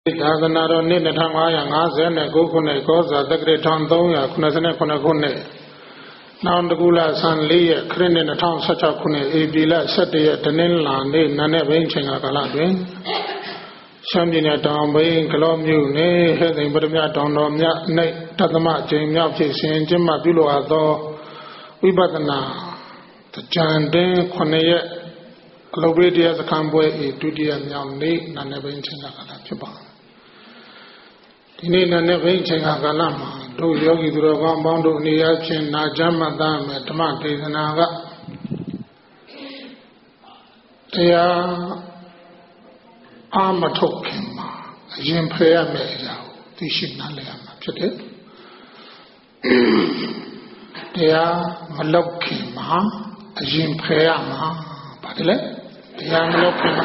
သာသနာတော်နှစ်2559ခုနှစ်ကောဇာတက္ကရာ1389ခုနှစ်နောင်တကူလဆန်4ရက်ခရစ်နှစ်2016ခုနှစ်ဧပြီလ17ရက်တနင်္လာနေ့နံနက်ပိုင်းချိန်ကာလတွင်ရှမ်းပြည်နယ်တောင်ပိုင်းကလောမြို့နယ်ဟဲ့သိမ်ပရမတောင်တော်မြတ်၌တသမအကျဉ်းမြောက်ဖြစ်စဉ်ကျင်းပပြုလုပ်အပ်သောဝိပဿနာကြံတင်9ရက်အလုပ်ပေးတရားစခန်းပွဲဤဒုတိယမြောက်နေ့နံနက်ပိုင်းချိန်ကာလဖြစ်ပါဒီနေ့နံနက်ပိုင်းချိန်ကာလမှာတို့ယောဂီသူတော်ကောင်းပေါင်းတို့အနေအချင်းနာကြမှတ်သားမယ်ဓမ္မဒေသနာကတရားအာမထုတ်ခင်မှာအရင်ဖယ်ရမယ့်အရာကိုသိရှိနားလည်ရမှာဖြစ်တယ်တရားမလုပ်ခင်မှာအရင်ဖယ်ရမှာပါတယ်လေတရားမလုပ်ခင်မှာ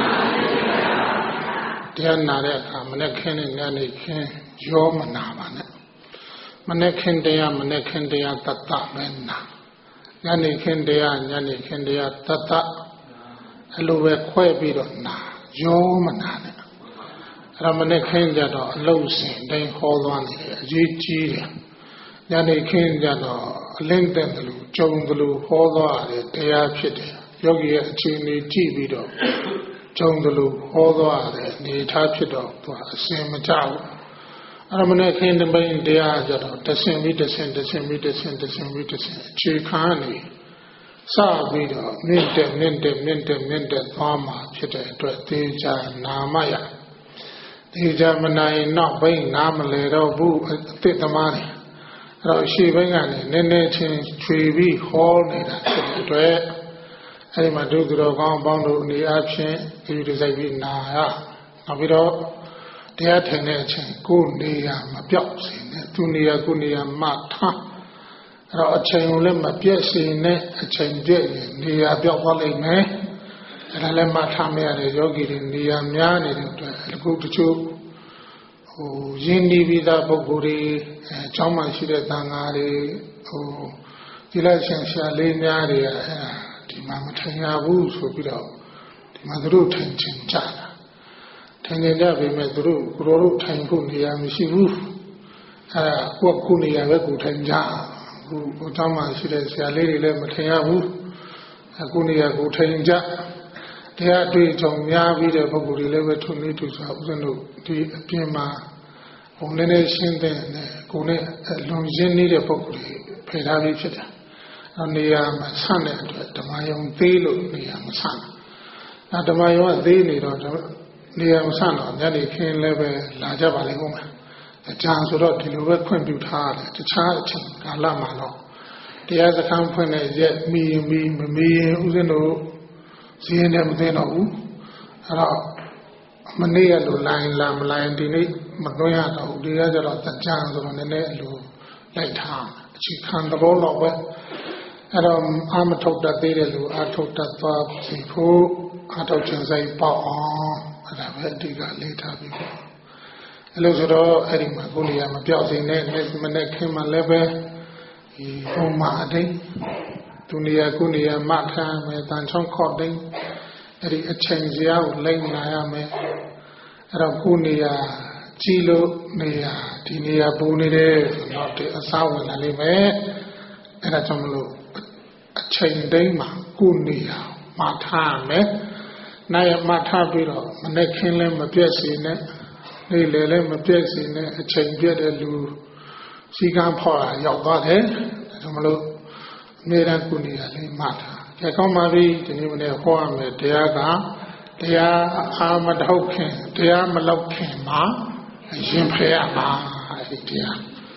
တရားနာတဲ့အခါမနေ့ခင်းနဲ့ညနေခင်းရောမနာပါနဲ့မနေ့ခင်းတရားမနေ့ခင်းတရားတတ်တပဲနာညနေခင်းတရားညနေခင်းတရားတတ်တအဲ့လိုပဲခွဲပြီးတော့နာရောမနာနဲ့အဲ့ဒါမနေ့ခင်းကြတော့အလုံးစင်တိုင်းဟောသွားနေတယ်အရေးကြီးတယ်ညနေခင်းကြတော့အလင်းတဲ့တယ်လို့ကြုံတယ်လို့ဟောသွားတယ်တရားဖြစ်တယ်ယောဂီရဲ့အခြေအနေကြည့်ပြီးတော့ကြုံတယ်လို့ဟောသွားတယ်အနေထားဖြစ်တော့သူအစင်မကြဘူးအဲ့ဒါမနေ့ခင်းတပိုင်းတရားကြတော့တဆင်ပြီးတဆင်အခြေခံနေစပြီးတော့မြင့်တက်သွားမှာဖြစ်တဲ့အတွက်သေချာနာမရသေချာမနိုင်နောက်ပိုင်းနားမလဲတော့ဘူးအသစ်သမားတွေအဲ့တော့ရှေ့ပိုင်းကနေနည်းနည်းချင်းချွေပြီးဟောနေတာဖြစ်တဲ့အတွက်အဲ့ဒီမှာဒုက္ခတော်ကောင်းပေါင်းတို့အနေအချင်းဒီလိုစိုက်ပြီးနာရနောက်ပြီးတော့တရားထိုင်တဲ့အချိန်ကိုယ်နေရာမပြောက်စေနဲ့သူနေရာကိုယ်နေရာမှထားအဲ့တော့အချိန်ကိုလည်းမပြည့်စေနဲ့အချိန်ပြည့်ရင်နေရာပြောက်သွားလိမ့်မယ်အဲ့ဒါလည်းမှထားမရတဲ့ယောဂီတွေနေရာများနေတဲ့အတွက်အခုတချို့ရင်းနှီးပြီးသားပုဂ္ဂိုလ်တွေအเจ้าမှရှိတဲ့သံဃာတွေဒီလိုက်ရှင်ရှာလေးများတွေဒီမှာမထိုင်ရဘူးဆိုပြီးတော့ဒီမှာသူတို့ထိုင်ချင်ကြတာထိုင်နေကြပေမဲ့သူတို့ကိုယ်တော်တို့ထိုင်ဖို့နေရာမရှိဘူးအဲ့ဒါကိုယ့်ကိုနေရာပဲကိုထိုင်ကြအခုအเจ้าမှရှိတဲ့ဆရာလေးတွေလည်းမထိုင်ရဘူးအခုနေရာကိုထိုင်ကြတရားတွေ့ကြုံများပြီးတဲ့ပုဂ္ဂိုလ်တွေလည်းပဲထုံနေတူစွာဥစဉ်တို့ဒီအပြင်မှာဟိုနည်းနည်းရှင်းတဲ့နဲ့ကိုယ်နဲ့လွန်ရင်းနေတဲ့ပုဂ္ဂိုလ်တွေဖယ်ထားပြီးဖြစ်တယ်နေရာမှာဆန့်တဲ့အတွက်ဓမ္မယုံသေးလို့နေရာမဆန့်ဓမ္မယုံကသေးနေတော့နေရာမဆန့်တော့ညနေခင်းလည်းပဲလာကြပါလိမ့်ဦးမယ်။ကြာဆိုတော့ဒီလိုပဲခွင့်ပြုထားတယ်။တခြားအချိန်ကာလမှာတော့တရားစခန်းဖွင့်တဲ့ရက်မီရင်မမီရင်ဥစဉ်တို့ဈေးနဲ့မသိတော့ဘူး။အဲ့တော့မနေ့ကလိုလိုင်းလာမလိုင်းဒီနေ့မသွင်းရတော့ဘူး။ဒီကကျတော့ကြာဆိုတော့နည်းနည်းအလိုလိုက်ထားအခြေခံသဘောတော့ပဲအဲ့တော့အာမထုတ်တတ်သေးတယ်လို့အာထုတ်တတ်သွားစီဖို့အာထုတ်ခြင်းစိတ်ပေါက်အောင်အဲ့ဒါပဲအဓိကလေးထားပြီးပေါ့အဲ့လိုဆိုတော့အဲ့ဒီမှာကိုယ်နေရာမပြောက်စေနဲ့မနေ့ခင်းမှလည်းပဲဒီဘုံမှာအတိတ်သူနေရာကိုယ်နေရာမှထားမယ်တန်ချောင်းခေါ့တိတ်အဲ့ဒီအချိန်စရာကိုလိမ့်လာရမယ်အဲ့တော့ကိုယ်နေရာကြည့်လို့နေရာဒီနေရာပူနေတယ်ဆိုတော့ဒီအစားဝင်လာလိမ့်မယ်အဲ့ဒါကြောင့်မလို့အချိန်တိုင်းမှာကိုယ်နေရာမှထားမယ်နိုင်ရမှထားပြီးတော့မနေ့ခင်းလည်းမပြည့်စေနဲ့နေ့လယ်လည်းမပြည့်စေနဲ့အချိန်ပြည့်တဲ့လူစီကံဖော်တာရောက်သွားတယ်ဒါကြောင့်မလို့အမြဲတမ်းကိုယ်နေရာလေးမှထားကြကောင်းပါပြီဒီနေ့မနေ့ဟောရမယ်တရားကတရားအာမထုတ်ခင်တရားမလောက်ခင်မှာရင်ဖယ်ရမှာအဲဒီတရား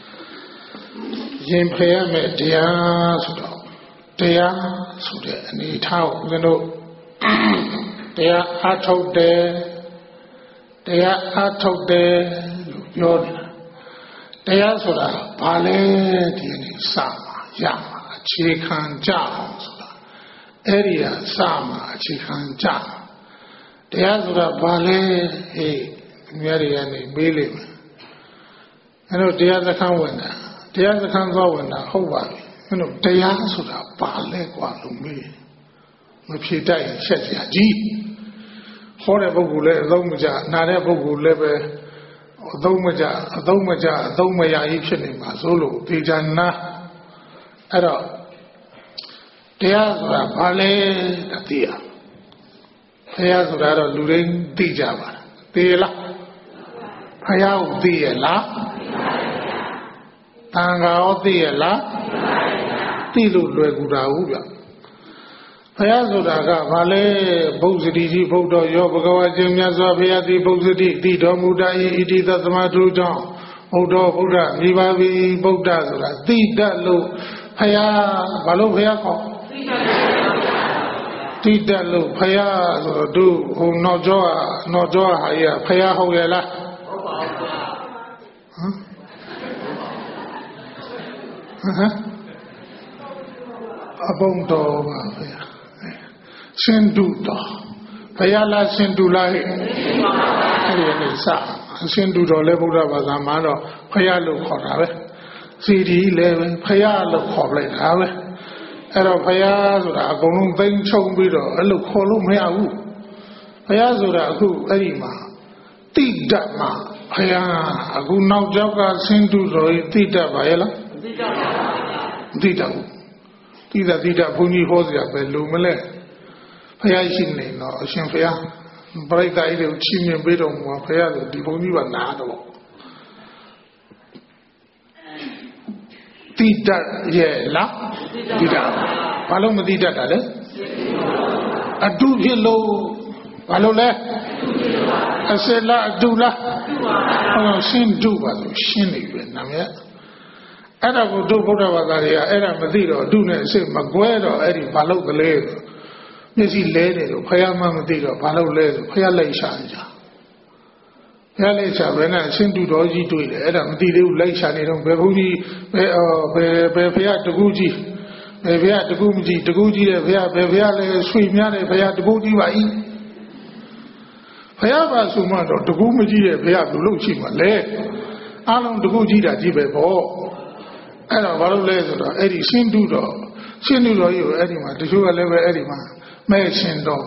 ရင်ဖယ်ရမယ်တရားဆိုတော့တရားဆိုတဲ့အနေထားကိုဦးဇင်းတို့တရားအားထုတ်တယ်လို့ပြောနေတာတရားဆိုတာဘာလဲဒီနေ့စမှာရမှာအခြေခံကြအောင်ဆိုတာအဲ့ဒီဟာစမှာအခြေခံကြတရားဆိုတာဘာလဲဟေးမြတ်တွေကနေမေးလိမ့်မယ်အဲ့တော့တရားစခန်းဝင်တာတရားစခန်းသွားဝင်တာဟုတ်ပါပြီအဲ့တော့တရားဆိုတာဘာလဲกว่าလို့မေးမဖြေတတ်ရင်ရှက်စရာကြီးဟောတဲ့ပုဂ္ဂိုလ်လည်းအသုံးမကျနာတဲ့ပုဂ္ဂိုလ်လည်းပဲအသုံးမကျအသုံးမရကြီးဖြစ်နေမှာဆိုလို့ဒီဉာဏ်နာအဲ့တော့တရားဆိုတာဘာလဲသိရတရားဆိုတာတော့လူတိုင်းသိကြပါလားသိလားဘုရားကိုသိရလားတန်ခါရောသိရလားသိလို့လွယ်ကူတာဟုတ်ဗျဘုရားဆိုတာကဘာလဲဘုဇ္ဇတိကြီးဘုဒ္ဓရောဘဂဝါကျင်းမြတ်စွာဘုရားသည်ဘုဇ္ဇတိတိတော်မူတတ်၏ဣတိသသမထုကြောင့်ဘုဒ္ဓမိပါပြီဗုဒ္ဓဆိုတာသိတတ်လို့ဘုရားဘာလို့ဘုရားခေါ်သိတတ်လို့ဘုရားဆိုတော့သူဟိုနောက်ကျောဟာကြီးကဘုရားဟုတ်ရဲ့လားဟုတ်ပါဘူးဟမ်အဘုံတော်ပါဘုရားရှင်တုတော်ဘုရားလားရှင်တုလားဟဲ့အဲ့ဒီနေစရှင်တုတော်လည်းဗုဒ္ဓဘာသာမှာတော့ဘုရားလို့ခေါ်တာပဲစီဒီလည်းပဲဘုရားလို့ခေါ်လိုက်တာပဲအဲ့တော့ဘုရားဆိုတာအကုန်လုံးသိမ်းချုံပြီးတော့အဲ့လိုခေါ်လို့မရဘူးဘုရားဆိုတာအခုအဲ့ဒီမှာတိတ္တမှာဘုရားအခုနောက်ကျောက်ကရှင်တုတော်ကြီးတိတ္တပါရဲ့လားတိတ္တပါတိတ္တတိတ္တဘုန်းကြီးဟောစရာပဲလို့မလဲဘုရားရှိနေတော့အရှင်ဘုရားပရိသတ်ကြီးတွေကိုချီးမြှင့်ပေးတော်မူပါဘုရားဆိုဒီဘုန်းကြီးကနားတော့တိတ္တရဲ့လားတိတ္တဘာလို့မတိတ္တတာလဲအတုဖြစ်လို့ဘာလို့လဲအစလားအတုလားဟောရှင်းတုပါလို့ရှင်းနေပြီနာမည်အဲ့ဒါကိုတို့ဗုဒ္ဓဘာသာတွေကအဲ့ဒါမသိတော့အတုနဲ့အစစ်မကွဲတော့အဲ့ဒီဘာလို့ကလေးမျက်စိလဲတယ်လို့ဖယားမှမသိတော့ဘာလို့လဲဆိုဖယားလိုက်ရှာနေကြဖယားလိုက်ရှာဘယ်နဲ့အရှင်တုတော်ကြီးတွေ့တယ်အဲ့ဒါမသိသေးဘူးလိုက်ရှာနေတော့ဘယ်ဘုန်းကြီးဘယ်ဖယားတကူကြီးဘယ်ဖယားတကူမကြီးတကူကြီးတဲ့ဖယားဘယ်ဖယားလဲဆွေများတဲ့ဖယားတကူကြီးပါ၏ဖယားပါဆိုမှတော့တကူမကြီးတဲ့ဖယားဘယ်လိုရှိမှလဲအားလုံးတကူကြီးတာကြီးပဲပေါ့အဲ့တော့ဘာလို့လဲဆိုတော့အဲ့ဒီရှင်တုတော်ကြီးကိုအဲ့ဒီမှာတချို့ကလည်းပဲအဲ့ဒီမှာမဲ့ရှင်တော်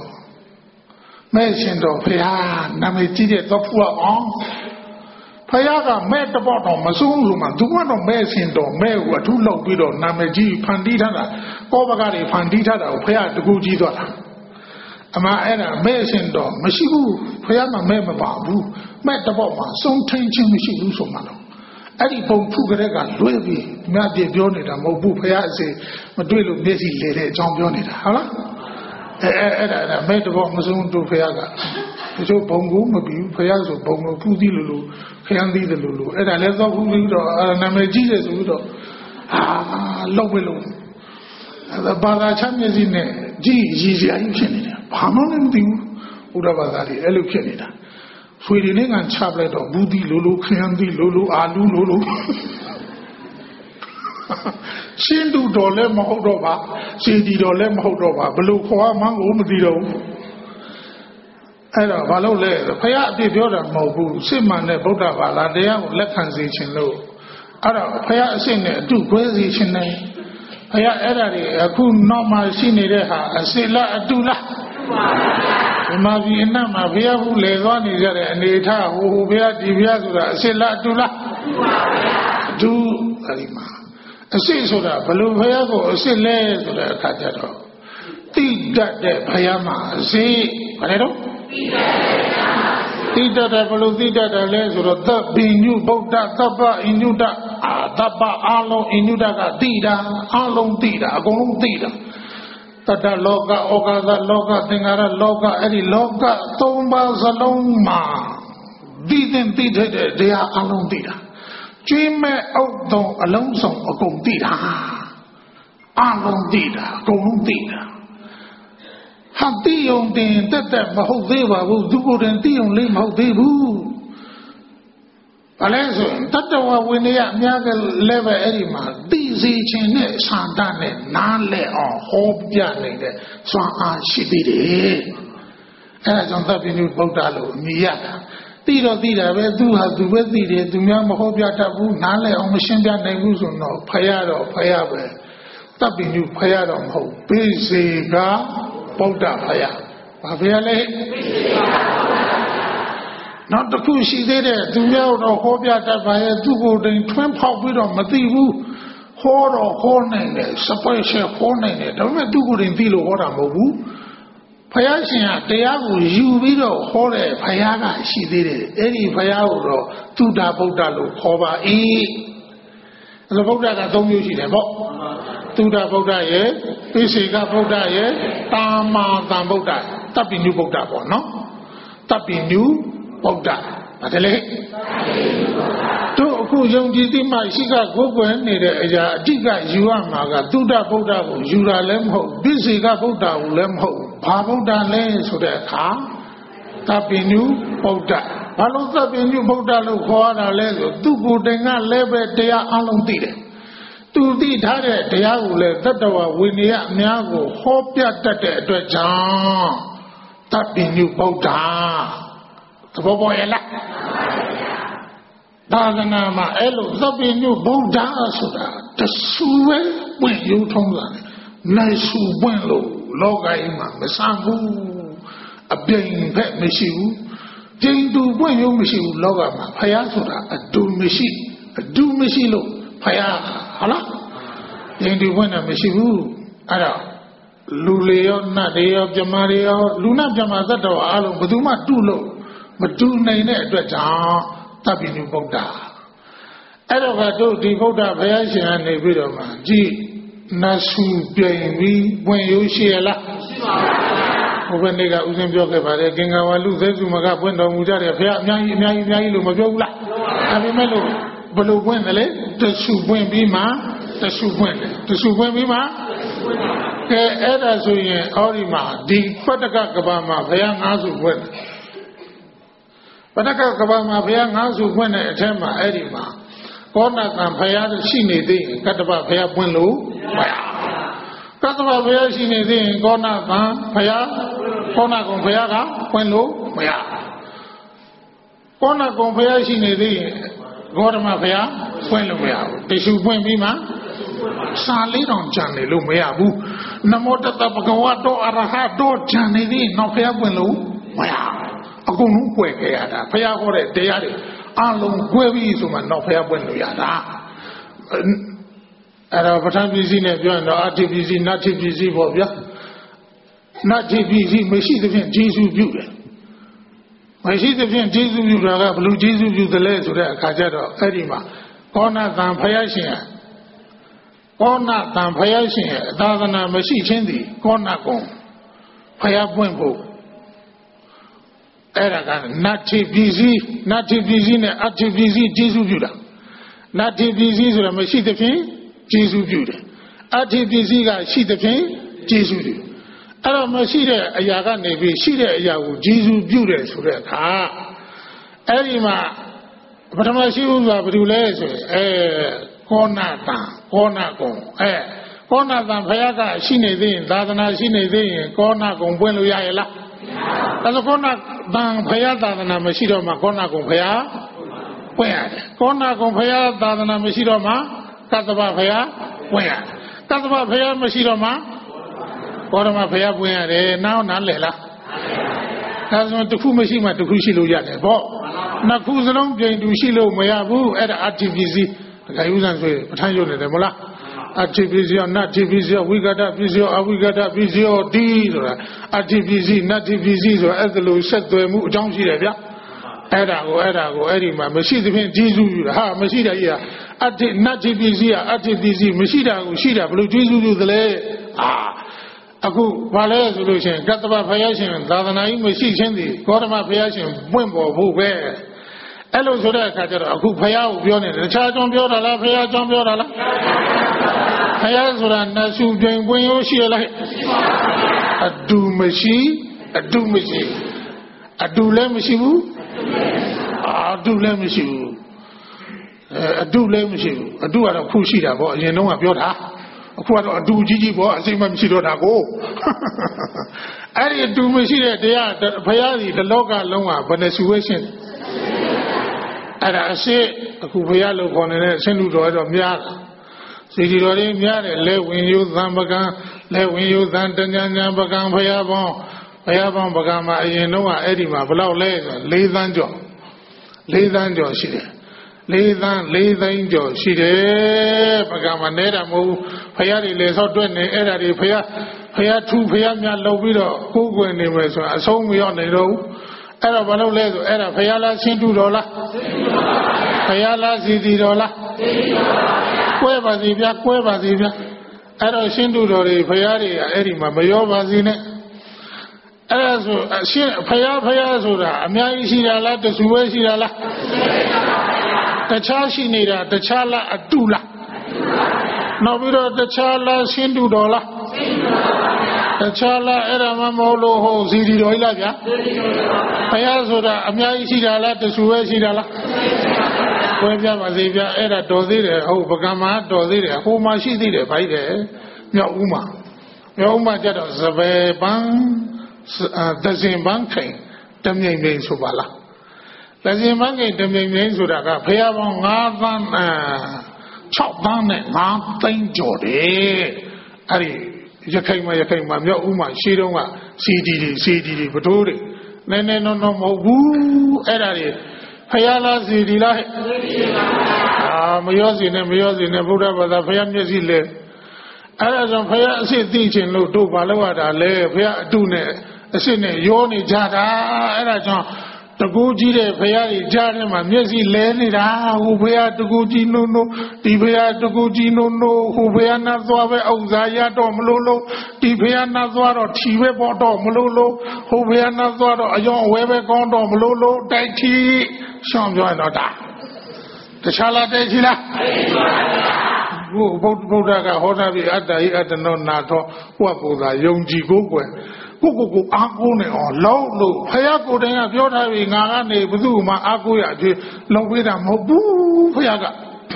ဖယားနာမည်ကြီးတဲ့တော့ဖူအောင်ဖယားကမဲ့တပေါ့တော့မစိုးလို့မှသူကတော့မဲ့ရှင်တော်မဲ့ကိုအထူးလောက်ပြီးတော့နာမည်ကြီးဖန်တီးထားတာကောဘကတွေဖန်တီးထားတာကိုဖယားတကူကြီးသွားတာအမှအဲ့ဒါမဲ့ရှင်တော်မရှိဘူးဖယားမှမဲ့မပါဘူးမဲ့တပေါ့မှာစုံထိန်ချင်းမရှိဘူးဆိုမှတော့အဲ့ဒီပုံထုကြတဲ့ကလွဲပြီးမြတ်ပြပြောနေတာမဟုတ်ဘူးဖယားအစေမတွေ့လို့မျက်စိလဲတဲ့အကြောင်းပြောနေတာဟုတ်လားအဲ့ဒါမဲ့တဘောမစုံတို့ဖယားကတချို့ဘုံကိုမပြီးဘူးဖယားဆိုဘုံကိုဖူးသီးလို့ခရမ်းသီးတယ်လို့အဲ့ဒါလည်းသောက်ဖူးပြီးတော့နာမည်ကြီးတယ်ဆိုပြီးတော့လောက်ပဲလို့ဘာသာချမျက်စိနဲ့ကြည့်ရည်စရာကြီးဖြစ်နေတယ်ဘာမှမသိဘူးဘုရားဘာသာတွေအဲ့လိုဖြစ်နေတာဆွေတွေနဲ့ကချပလိုက်တော့ဘူးသီးလို့ခရမ်းသီးလို့အာလူလို့ရှင်းတူတော်လည်းမဟုတ်တော့ပါရှင်းတီတော်လည်းမဟုတ်တော့ပါဘလို့ခေါ်မှန်းကိုမသိတော့ဘူးအဲ့တော့ဘာလို့လဲဖယားအပြစ်ပြောတာမဟုတ်ဘူးစစ်မှန်တဲ့ဗုဒ္ဓဘာသာတရားကိုလက်ခံစေခြင်းလို့အဲ့တော့ဖယားအစစ်နဲ့အတုခွဲစေခြင်းနဲ့ဖယားအဲ့ဒါတွေအခုနောက်မှရှိနေတဲ့ဟာအစစ်လားအတုလားဒီမှာဒီအနတ်မှာဘုရားဘူးလေသွားနေကြတဲ့အနေထားဟိုဘုရားဒီဘုရားဆိုတာအစစ်လားအတုလားအတုအဲ့ဒီမှာအစစ်ဆိုတာဘလို့ဘုရားကိုအစစ်လဲဆိုတဲ့အခါကျတော့တိတတ်တဲ့ဘုရားမှာအစစ်ဘာလဲတော့တိတတ်တယ်ဘလို့တိတတ်တယ်လဲဆိုတော့သဗ္ဗညုဗုဒ္ဓသဗ္ဗအညုတသဗ္ဗအလုံးအညုတကတိတာအလုံးတိတာအကုန်လုံးတိတာတတလောကဩကာသလောကသင်္ခါရလောကအဲ့ဒီလောကသုံးပါးစလုံးမှာသိတဲ့တရားအလုံးတိတာကျွေးမဲ့အုပ်သုံးအလုံးစုံအကုန်သိတာအလုံးသိတာအကုန်လုံးသိတာဟာတိယုံတင်တက်မဟုတ်သေးပါဘူးသူကိုယ်တိုင်တိယုံလေးမဟုတ်သေးဘူးဘာလဲဆိုတတဝဝိနည်းအများကလည်းပဲအဲ့ဒီမှာသိစေခြင်းနဲ့ဆန္ဒနဲ့နားလည်အောင်ဟောပြနေတဲ့စွမ်းအားရှိသေးတယ်အဲ့ဒါကြောင့်သဗ္ဗညုဗုဒ္ဓလို့အမည်ရတာသိတော့သိတာပဲသူဟာသူပဲသိတယ်သူများမဟုတ်ပြတတ်ဘူးနားလည်အောင်မရှင်းပြနိုင်ဘူးဆိုတော့ဖယားတော့ဖယားပဲသဗ္ဗညုဖယားတော့မဟုတ်ပိစေကဗုဒ္ဓဖယားဘာဖရာလဲနောက်တစ်ခုရှိသေးတယ်သူများတော့ဟောပြတတ်ပါရဲ့သူ့ကိုယ်တိုင်ထွန်းဖောက်ပြီးတော့မသိဘူးဟောတော့ဟောနိုင်တယ်စပွဲရှယ်ဟောနိုင်တယ်ဒါပေမဲ့သူ့ကိုယ်တိုင်သိလို့ဟောတာမဟုတ်ဘူးဖယားရှင်ကတရားကိုယူပြီးတော့ဟောတဲ့ဖယားကရှိသေးတယ်အဲ့ဒီဖယားကိုတော့သုဒ္ဓဗုဒ္ဓလို့ခေါ်ပါ၏အဲ့လိုဗုဒ္ဓက၃မျိုးရှိတယ်ပေါ့သုဒ္ဓဗုဒ္ဓရဲ့ပိစေကဗုဒ္ဓရဲ့တာမာတံဗုဒ္ဓတပ်ပိညုဗုဒ္ဓပေါ့နော်တပ်ပိညုဗုဒ္ဓဘာတလဲတို့အခုယုံကြည်သိမှရှိကကိုယ်ကွယ်နေတဲ့အရာအတိကယူရမှာကသုဒ္ဓဗုဒ္ဓကိုယူတာလည်းမဟုတ်ပိစေကဗုဒ္ဓကိုလည်းမဟုတ်ဘာဗုဒ္ဓလဲဆိုတဲ့အခါတပ်ပိညုဗုဒ္ဓဘာလို့တပ်ပိညုဗုဒ္ဓလို့ခေါ်ရတာလဲဆိုသူကိုယ်တိုင်ကလည်းပဲတရားအလုံးသိတယ်သူသိထားတဲ့တရားကိုလည်းတတ္တဝဝိနည်းအများကိုဟောပြတတ်တဲ့အတွက်ကြောင့်တပ်ပိညုဗုဒ္ဓသဘောပေါက်ရဲ့လားသာသနာမှာအဲ့လိုသဗ္ဗညုဗုဒ္ဓဆိုတာတဆူပဲပွင့်ရုံထုံးတာလေနိုင်ဆူပွင့်လို့လောကကြီးမှာမဆန်းဘူးအပြိမ်ဖက်မရှိဘူးကျိန်တူပွင့်ရုံမရှိဘူးလောကမှာဖယားဆိုတာအတူမရှိလို့ဖယားဟုတ်လားကျိန်တူပွင့်တာမရှိဘူးအဲ့တော့လူလေရောနတ်တွေရောပြမတွေရောလူနတ်ပြမသတ္တဝါအလုံးဘယ်သူမှတူလို့မတူနိုင်တဲ့အတွက်ကြောင့်တပ်ပိညုဗုဒ္ဓအဲ့တော့ကတို့ဒီဗုဒ္ဓဘုရားရှင်ကနေပြီးတော့မှကြည်နတ်ဆူပြိန်ပြီးဝင်ရိုးရှိရလားရှိပါဘူးဘုရားနေ့ကဦးဇင်းပြောခဲ့ပါတယ်ကင်္ဂဝါလူသဲစုမကပွင့်တော်မူကြတယ်ဘုရားအများကြီးလို့မပြောဘူးလားဒါပေမဲ့လို့ဘလို့ပွင့်တယ်လေတဆူပွင့်ပြီးမှတဆူပွင့်ပြီးမှကဲအဲ့ဒါဆိုရင်အော်ဒီမှာဒီပတ္တကကဘာမှာဘုရား၅စုပွင့်တယ်ပတ္တကကဘာမှာဘုရား၅စုပွင့်တဲ့အထက်မှာအဲ့ဒီမှာကောဏကံဘုရားရှိနေသေးရင်ကတ္တပဘုရားပွင့်လို့မရကတ္တပဘုရားရှိနေသေးရင်ကောဏကံဘုရားကောဏကုံဘုရားကပွင့်လို့မရကောဏကုံဘုရားရှိနေသေးရင်ဂေါတမဘုရားပွင့်လို့မရဘူးတ िश ူပွင့်ပြီးမှစာလေးတောင်ကြံနေလို့မရဘူးနမောတတဗုဒ္ဓဝါတောအရဟတောကြံနေသေးနောက်ဘုရားပွင့်လို့မရအကုန်လုံးကွယ်ခဲ့ရတာဘုရားဟောတဲ့တရားတွေအလုံးကွယ်ပြီးဆိုမှနောက်ဘုရားပွင့်လို့ရတာအဲ့တော့ပဋ္ဌာန်းပစ္စည်းနဲ့ပြောရင်တော့အဋ္ဌိပစ္စည်းနတ္ထိပစ္စည်းပေါ့ဗျာနတ္ထိပစ္စည်းမရှိသဖြင့်ကျေစုပြုတယ်မရှိသဖြင့်ကျေစုပြုတာကဘလို့ကျေစုပြုသလဲဆိုတဲ့အခါကျတော့အဲ့ဒီမှာကောဏသံဘုရားရှင်ကောဏသံဘုရားရှင်ရဲ့သာသနာမရှိခြင်းသည်ကောဏကုံဘုရားပွင့်ဖို့အဲ့ဒါကနတ္ထိပစ္စည်းနဲ့အဋ္ဌိပစ္စည်းကျေစုပြုတာနတ္ထိပစ္စည်းဆိုတာမရှိသဖြင့်ကျေစုပြုတယ်အဋ္ဌိပစ္စည်းကရှိသဖြင့်ကျေစုပြုအဲ့တော့မရှိတဲ့အရာကနေပြီးရှိတဲ့အရာကိုကျေစုပြုတယ်ဆိုတဲ့အခါအဲ့ဒီမှာပထမရှိဘူးဆိုတာဘာလို့လဲဆိုရင်ကောဏတံကောဏကုံကောဏတံဘုရားကရှိနေသေးရင်သာသနာရှိနေသေးရင်ကောဏကုံပွင့်လို့ရရဲ့လားအဲ့ဒါကောဏတံဘုရားသာသနာမရှိတော့မှကောဏကုံဘုရားပွင့်ရတယ်ကောဏကုံဘုရားသာသနာမရှိတော့မှကတ္တဗဘုရားပွင့်ရတယ်ကတ္တဗဘုရားမရှိတော့မှဘောဓမဘုရားပွင့်ရတယ်နောက်နားလည်လားဒါဆိုတစ်ခုမရှိမှတစ်ခုရှိလို့ရတယ်ပေါ့နှစ်ခုစလုံးပြင်တူရှိလို့မရဘူးအဲ့ဒါအဋ္ဌိပစ္စည်းတခါယူဆန်ဆိုပဋ္ဌာန်းရုပ်နေတယ်မလားအဋ္ဌိပစ္စည်းနတ္ထိပစ္စည်းဝိကတပစ္စည်းအဝိကတပစ္စည်းဒီဆိုတာအဋ္ဌိပစ္စည်းနတ္ထိပစ္စည်းဆိုတာအဲ့ဒါလိုဆက်သွယ်မှုအကြောင်းရှိတယ်ဗျအဲ့ဒါကိုအဲ့ဒီမှာမရှိသဖြင့်ကျေးဇူးပြုတာဟာမရှိတာကြီးကအဋ္ဌိနတ္ထိပစ္စည်းကအဋ္ဌိပစ္စည်းမရှိတာကိုရှိတာဘယ်လိုကျေးဇူးပြုသလဲအခုဘာလဲဆိုလို့ရှိရင်ကတ္တဗဘုရားရှင်သာသနာကြီးမရှိခြင်းသည်ဂေါတမဘုရားရှင်ပွင့်ပေါ်ဖို့ပဲအဲ့လိုဆိုတဲ့အခါကျတော့အခုဘုရားကိုပြောနေတယ်တခြားကြောင့်ပြောတာလားဘုရားကြောင့်ပြောတာလားဘုရားဆိုတာနတ်စုပြိန်ပွင့်ရိုးရှိရလားအတူမရှိအတူလည်းမရှိဘူးအတူလည်းမရှိဘူးအတူကတော့ခုရှိတာပေါ့အရင်တုန်းကပြောတာအခုကတော့အတူကြီးပေါ့အစိမ့်မရှိတော့တာကိုအဲ့ဒီအတူမရှိတဲ့တရားဘုရားကြီးဒီလောကလုံးကဘယ်နှစုဝဲရှင်းအဲ့ဒါအရှိအခုဘုရားလို့ခေါ်နေတဲ့အရှင်လူတော်တော့များတာစီဒီတော်တွေများတယ်လဲဝင်ယုသံပကံလဲဝင်ယုသံတဉ္ဉ္ဉံပကံဘုရားပေါင်းဘုရားပေါင်းပကံမှာအရင်တော့အဲ့ဒီမှာဘယ်လောက်လဲဆို4 သန်းကျော်4 သန်းကျော်ရှိတယ်4 သိန်းကျော်ရှိတယ်ပကံမှာနဲတာမဟုတ်ဘုရားတွေလေဆော့တွက်နေအဲ့ဒါတွေဘုရားထူဘုရားများလှုပ်ပြီးတော့ကိုယ်ကွယ်နေမယ်ဆိုတာအဆုံးမရောက်နိုင်တော့ဘူးအဲ့တော့ဘာလို့လဲဆိုအဲ့ဒါဘုရားလားရှင်းတူတော်လားဘုရားလားစီတီတော်လားကွဲပါစီဗျာကွဲပါစီဗျာအဲ့တော့ရှင်းတူတော်တွေဘုရားတွေကအဲ့ဒီမှာမရောပါစီနဲ့အဲ့ဒါဆိုအရှင်းဘုရားဆိုတာအများကြီးရှိတာလားတဆူပဲရှိတာလားတခြားရှိနေတာတခြားလားအတုလားနောက်ပြီးတော့တခြားလားရှင်းတူတော်လားတခြားလားအဲ့ဒါမှမဟုတ်လို့ဟိုစီတီတော်ကြီးလားဗျာဘုရားဆိုတာအများကြီးရှိတာလားတဆူပဲရှိတာလားဝဲပြပါစေဗျာအဲ့ဒါတော်သေးတယ်ဟုတ်ပကံမှာတော်သေးတယ်ဟိုမှာရှိသေးတယ်ဗိုက်တယ်မြောက်ဦးမှာကျတော့စပယ်ပန်းသဇင်ပန်းခိုင်တမြိန်မြိန်ဆိုပါလားသဇင်ပန်းခိုင်တမြိန်မြိန်ဆိုတာကဘုရားပေါင်း6 သန်းနဲ့5 သိန်းကျော်တယ်အဲ့ဒီရခိုင်မှာမြောက်ဦးမှာရှိတော့ကစီဒီတွေပတိုးတွေနည်းနည်းတော့မဟုတ်ဘူးအဲ့ဒါတွေဖယားလားစီဒီလားမရောစီနဲ့ဗုဒ္ဓဘာသာဖယားမျက်စိလဲအဲ့ဒါကြောင့်ဖယားအစ်သိချင်လို့တို့ဘာလို့ရတာလဲဖယားအတုနဲ့အစ်နဲ့ရောနေကြတာအဲ့ဒါကြောင့်တကူကြီးတဲ့ဖယားကြီးကြားထဲမှာမျက်စိလဲနေတာဟိုဖယားတကူကြီးနိုးဒီဖယားတကူကြီးနိုးဟိုဖယားနာသွားပဲဥစ္စာရတော့မလို့ဒီဖယားနာသွားတော့ထီပဲပေါ်တော့မလို့ဟိုဖယားနာသွားတော့အယောင်အဝဲပဲကောင်းတော့မလို့တိုက်ထီရှောင်းပြောရတော့တာတခြားလားတိုက်ထီလားဘုရားကဟောတာပြီးအတ္တဟိအတ္တနောနာထောဟောပုဒ္ဒါယုံကြည်ကိုယ်ွယ်ကိုအားကိုးနေအောင်လောက်လို့ဖယားကိုယ်တိုင်ကပြောထားပြီးငါကနေဘယ်သူမှအားကိုးရအဖြစ်လောက်ပေးတာမဟုတ်ဘူးဖယားက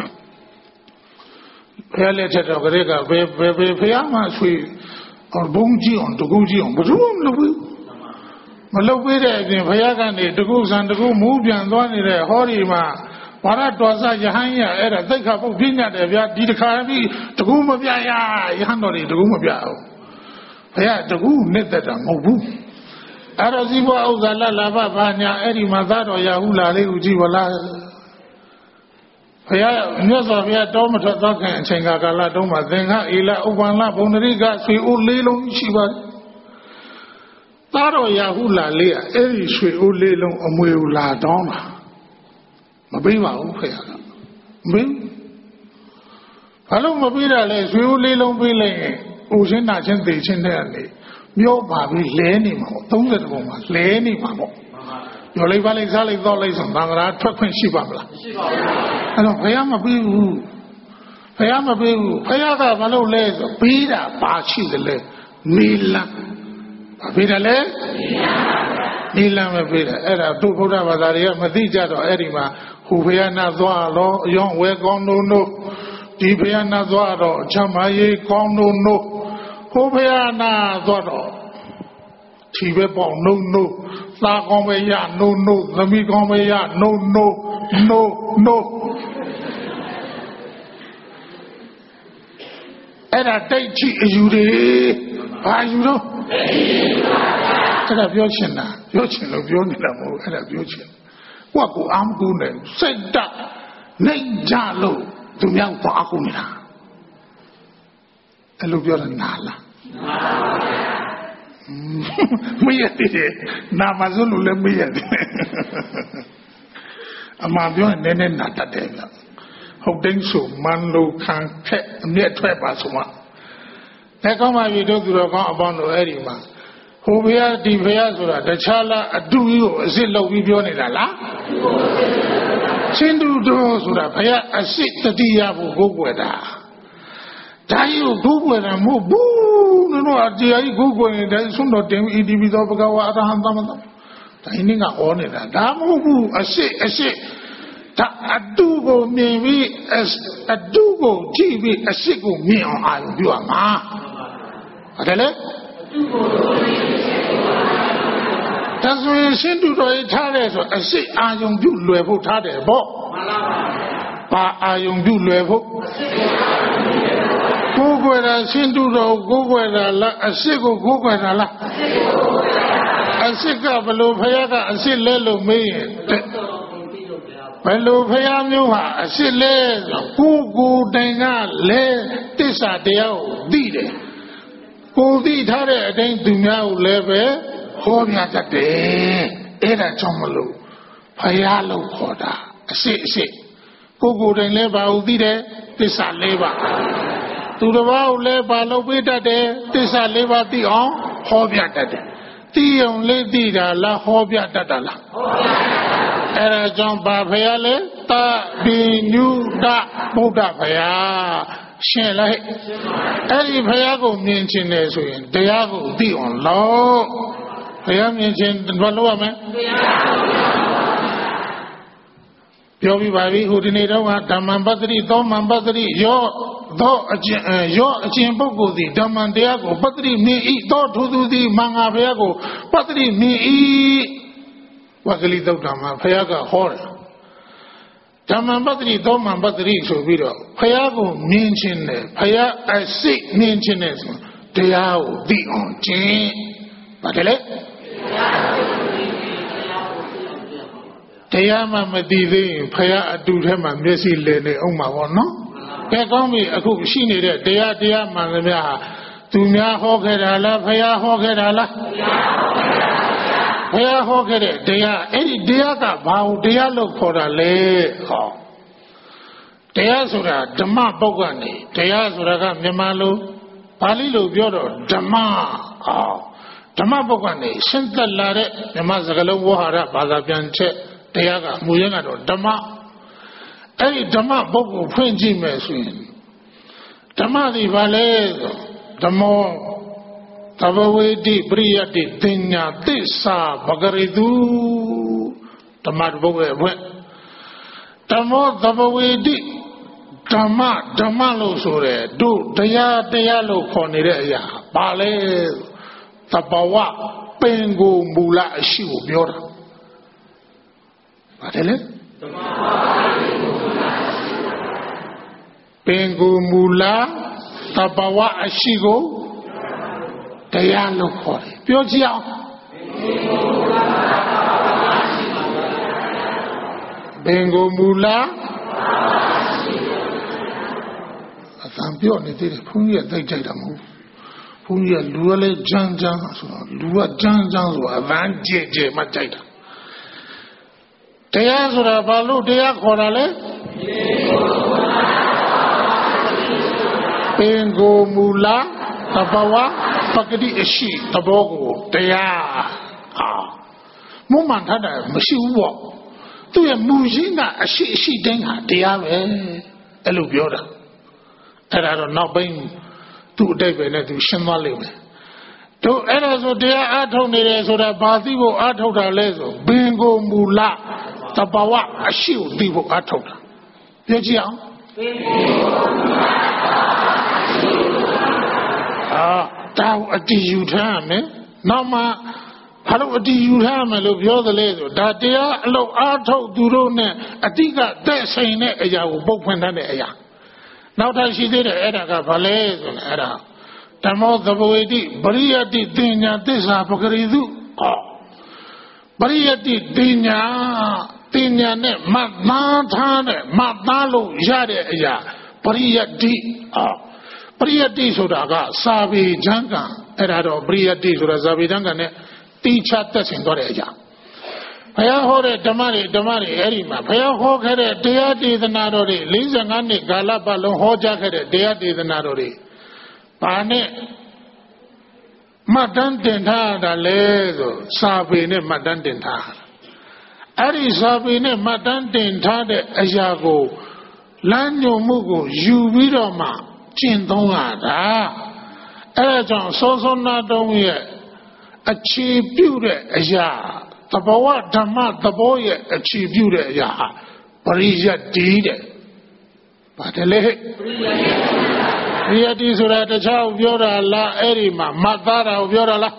ဖယားလက်ထက်တော့ကလေးကဘယ်ဖယားမှဆွေဘုံကြီးအောင်တကူကြီးအောင်ဘယ်သူမှမလုပ်ဘူးမလုပ်ပေးတဲ့အပြင်ဖယားကနေတကူဆန်တကူမူးပြန်သွားနေတဲ့ဟောဒီမှာဘာရတော်စယဟန်ရအဲ့ဒါသိက္ခာပုတ်ပြညတ်တယ်ဗျာဒီတစ်ခါပြီးတကူမပြရယဟန်တော်တွေတကူမပြအောင်ဘုရားတကူနဲ့တက်တာမဟုတ်ဘူးအဲ့တော့ဇီဝဥစ္စာလာဘဘာညာအဲ့ဒီမှာသားတော်ရဟုလာလေးဦးကြည့်ပါလားဘုရားမြတ်စွာဘုရားတောမထွက်သောခင်အချိန်ကာလတုန်းမှာသင်္ဃအေလဥပ္ပန္နဘုံတရိကဆွေအိုးလေးလုံးရှိပါသားတော်ရဟုလာလေးအဲ့ဒီဆွေအိုးလေးလုံးအမွေလာတောင်းတာမပေးပါဘူးဖေကမင်းဘာလို့မပေးတာလဲဆွေအိုးလေးလုံးပေးလိုက်ရင်ဦးစင်းနာချင်းသိချင်းတဲ့အနေမျောပါပြီးလဲနေမှာပေါ့30ပုံမှာလဲနေမှာပေါ့ပြောလိုက်ပါလိုက်စားလိုက်တော့လိုက်ဆိုသံဃာထွက်ခွင့်ရှိပါမလားမရှိပါဘူးအဲ့တော့ဘုရားမပေးဘူးဘုရားကဘာလို့လဲဆိုပေးတာပါရှိတယ်လေနီလန်းဘာပေးတယ်လဲနီလန်းပဲပေးတယ်အဲ့ဒါသူဗုဒ္ဓဘာသာတွေကမသိကြတော့အဲ့ဒီမှာဟူဘုရားနာသွားတော့အယောင်ဝဲကောင်းတို့ဒီဘုရားနာသွားတော့ချမ်းသာရေးကောင်းတို့ဟိုဘုရားနာသွားတော့ထီပဲပေါ့နှုတ်သားကောင်းပဲရနှုတ်သမီးကောင်းပဲရနှုတ်အဲ့ဒါတိတ်ချီအယူတွေဘာယူတော့အဲ့ဒါပြောချင်လို့ပြောနေတာမဟုတ်အဲ့ဒါပြောချင်ကိုယ့်ကိုအာမကူနေစိတ်တနေကြလို့သူများကိုအားကိုးနေတာအဲ့လိုပြောတာနာလားမရတယ်နာမစိုးလို့လည်းမရတယ်အမှန်ပြောရင်နည်းနည်းနာတတ်တယ်ဗျဟုတ်တိုင်းဆိုမန်လို့ခံခက်အမျက်ထွက်ပါဆိုမှလက်ကောင်းပါပြီတို့သူတော်ကောင်းအပေါင်းတို့အဲ့ဒီမှာဟိုဘုရားဒီဘုရားဆိုတာတခြားလားအတူကြီးကိုအစ်စ်လုပ်ပြီးပြောနေတာလားချင်းတူတော်ဆိုတာဘုရားအစ်စ်တတိယဖို့ကိုကိုွယ်တာဒါကြီးကိုကိုယ်ွယ်တာမဟုတ်ဘူးတို့အတရားကြီးကိုယ်ွယ်နေတဲ့ဆွန်းတော်တင်ဣတိပိသောဘဂဝါအရဟံသမ္မာဒါအင်းကဩနေတာဒါမဟုတ်ဘူးအစ်ဒါအတူကိုမြင်ပြီးအတူကိုကြည့်ပြီးအစ်ကိုမြင်အောင်အာရုံပြုရမှာဟုတ်တယ်လေဒါဆိုရင်ရှင်းတူတော်ရေးထားတယ်ဆိုအစ်အာယုံပြုလွယ်ဖို့ထားတယ်ပေါ့မှန်ပါပါဘာအာယုံပြုလွယ်ဖို့ကိုယ်ွယ်တာရှင်းတူတော်ကိုယ်ွယ်တာလားအစ်ကိုကိုယ်ွယ်တာလား Asika below Payaga, a sit lelo me. Below Payamuha, a sit le, Gugu Danga, le, Tissa deo, dide. Gudi Tare, then do now leve, Honia de, Eda Chomalo, Payalo Koda, a sit. Gugu then leva, dide, Tissa leva. To the vow leva, Lobita de, Tissa leva the on, Hobia de. The only dida la hobia dadala. Era John Babayale, ta be new da Buddha Paya, Shela. Eri Payago mentioned in Diago di on law. Paya mentioned Valuame. Yobi Babi who didn't know what Damambadri, Domambadri, your Jimbogo, the Damandiago, Patri me eat, to do the Mangaviago, Patri me eat Wakali Dama, Payaga horror. Damambadri, Domambadri, so video. Payago mentioned, Paya, I see mentioned it. Diao, the on chain. But Tayama Madive, Paya do him and Messi Lene Oma, Pegami, a cook, she needed, Dea Manamia, Tumia Hogerala, Paya Hogerala, Paya Hogere, Dea, any Deata, Bao Dea look for a lay. Dea Sura, Dama Bogani, Dea Suraga, Nemalo, Palilo Bioro, Dama, Dama Bogani, Senta Lare, Namazagalo Wahara, Balabianche. Teaga, Muyanga, Dama, Eri Dama Bogu, Frenji Messin, Dama di Vale, Damo, Tavawe di Bria di Dinya, Tissa, Bagaridu, Dama Bogue went. Damo, Tavawe di Dama, Damalo Sure, do, Dealo Cornerea, Bale, Tabawa, Pengo, Mula, Shiu, Biora. Pengu Mula, Tabawa Ashigo, Dayalo Kore. Piogia Pengu Mula, a Zampion, it is Punya, they take a move. Punya Luale Janjan, Lua Janjan, or Van J. Matata. Dea Sura Balu, Dea Corale Pengo Mula, Tabawa, Pakadi Eshi, Tabogo, Dea Mumantana, Mashiwa, to a Mujina, a she denga, Dea Elubiora. And I don't know, being 2 days to Shimali. To Erazo Dea Atone, so that Bazivo Atota Lezo, Bingo Mula. Tabawa Ashiu Divo Atota. Yajia? Tau a diutame. Nama, hello a diutame, look, you're the laser. That they are low Ato Durone, Adiga, they say, Eya, Bokman Eya. Now that she did a Edaka Valais and Edda. Tamo the Boedi, Baria di Dina, this Apocaridu. Baria di Dina. Tinya ne Matna ne Matnalo Yade Priyati Sudaga Sabi Janga Erado Priyati Surazabi Janga ne Teacher Tessin Goreja Payahore Damari Erima Payahore Deati the Nadori Lizangani Galapalo Hoja Deati the Nadori Pane Madan Denta Lezo Sabi ne Madan Denta Ari Sabine Madantin Tade Ajago Lanyo Mugo Juviroma Chintonga Erajon Sosona Domie Achieve Beauty Aja Tabawa Dama Taboye Achieve Beauty Aja Parija Dide Patele Riati Surata Chow Viora La Erima Matara Viora La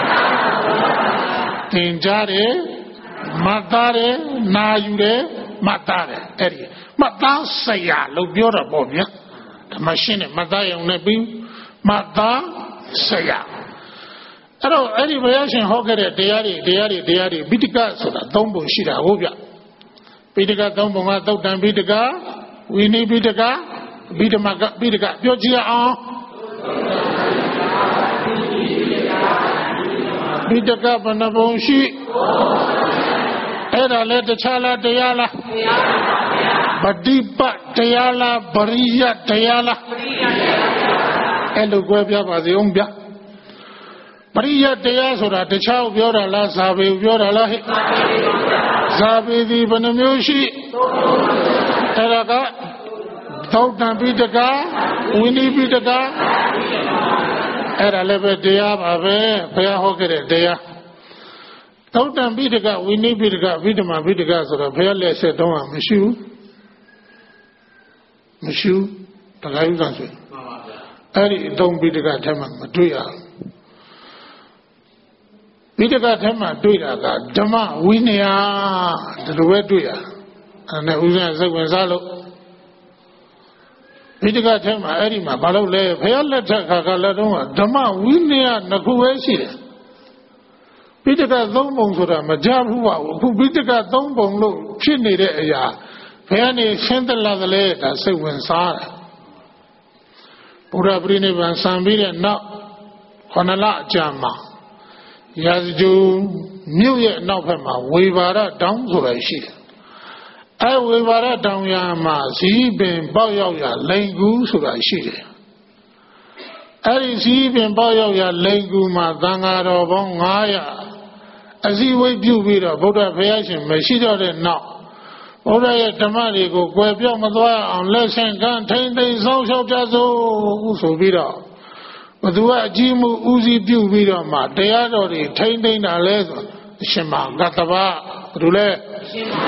Tinjare Matare, Nayure, Matare, Eri. Mata Saya, Lubiora Bobia, the machine, Mataya Nebi, Mata Saya. အဲ့ဒီဘုရားရှင်ဟောခဲ့တဲ့တရားတွေပိဋကဆိုတာ၃ပုံရှိတာဟုတ်ဗျပိဋက၃ပုံကသုတ်တံပိဋကဝိနည်းပိဋကပိဋမကပိဋကပြောကြည့်အောင်ပိဋကဘယ်နှပုံရှိအဲ့ဒါလည်းတခြားလားတရားလားပฏิပတ်တရားလားပရိယတ်တရားလားအဲ့လိုကြွယ်ပြပါစေအောင်ဗျပရိယတ်တရားဆိုတာတခြားကိုပြောတာလားဇာပေကိုပြောတာလားဟဲ့ဇာပေဒီဘယ်နှမျိုးရှိအဲ့ဒါကသုတ်တံပိဋကဝိနည်းပိဋကအဲ့ဒါလည်းပဲတရားပါပဲဘုရားဟောခဲ့တဲ့တရားသုတ်တံပိဋကဝိနည်းပိဋကဗိဓမာပိဋကဆိုတော့ဘုရားလက်ဆက်တော့မရှိဘူးတခါယူသားဆိုအဲ့ဒီအတုံးပိဋကထဲမှာမတွေ့ရပိဋကထဲမှာတွေ့တာကဓမ္မဝိနည်းဒီလိုပဲတွေ့ရအဲ့နဲ့ဦးဇင်းစိတ်ဝင်စားလို့ပိဋကထဲမှာအဲ့ဒီမှာဘာလို့လဲဘုရားလက်ထက်ခါကလည်းတော့ဓမ္မဝိနည်းနှစ်ခုပဲရှိတယ်ပိဋကသုံးပုံဆိုတာမကြဘူးပါဘူးအခုပိဋကသုံးပုံလို့ဖြစ်နေတဲ့အရာဘယ်ကနေရှင်းသလားသလဲဒါစိတ်ဝင်စားတယ်ဘုရားပြိဋိဘံစံပြီးတဲ့နောက်9လအကြာမှာရာဇဂျူမြို့ရဲ့နောက်ဘက်မှာဝေဘာရတောင်ဆိုတာရှိတယ်အဲဝေဘာရတောင်ရမှာဇီးပင်ပေါက်ရောက်ရလိန်ကူဆိုတာရှိတယ်အဲဒီဇီးပင်ပေါက်ရောက်ရလိန်ကူမှာသံဃာတော်ပေါင်း900အစည်းအဝေးပြုပြီးတော့ဗုဒ္ဓဘုရားရှင်မရှိတော့တဲ့နောက်ဘုရားရဲ့ဓမ္မတွေကိုကွယ်ပြောင်းမသွားအောင်လက်ဆင့်ကမ်းထိမ့်သိမ်းဆောင်ရှောက်ကြစို့ဆိုပြီးတော့ဘသူကအကြီးမှုဦးစီးပြုပြီးတော့မှတရားတော်တွေထိမ့်သိမ်းတာလဲဆိုအရှင်မဂတ္တဗဘသူလဲအရှင်မ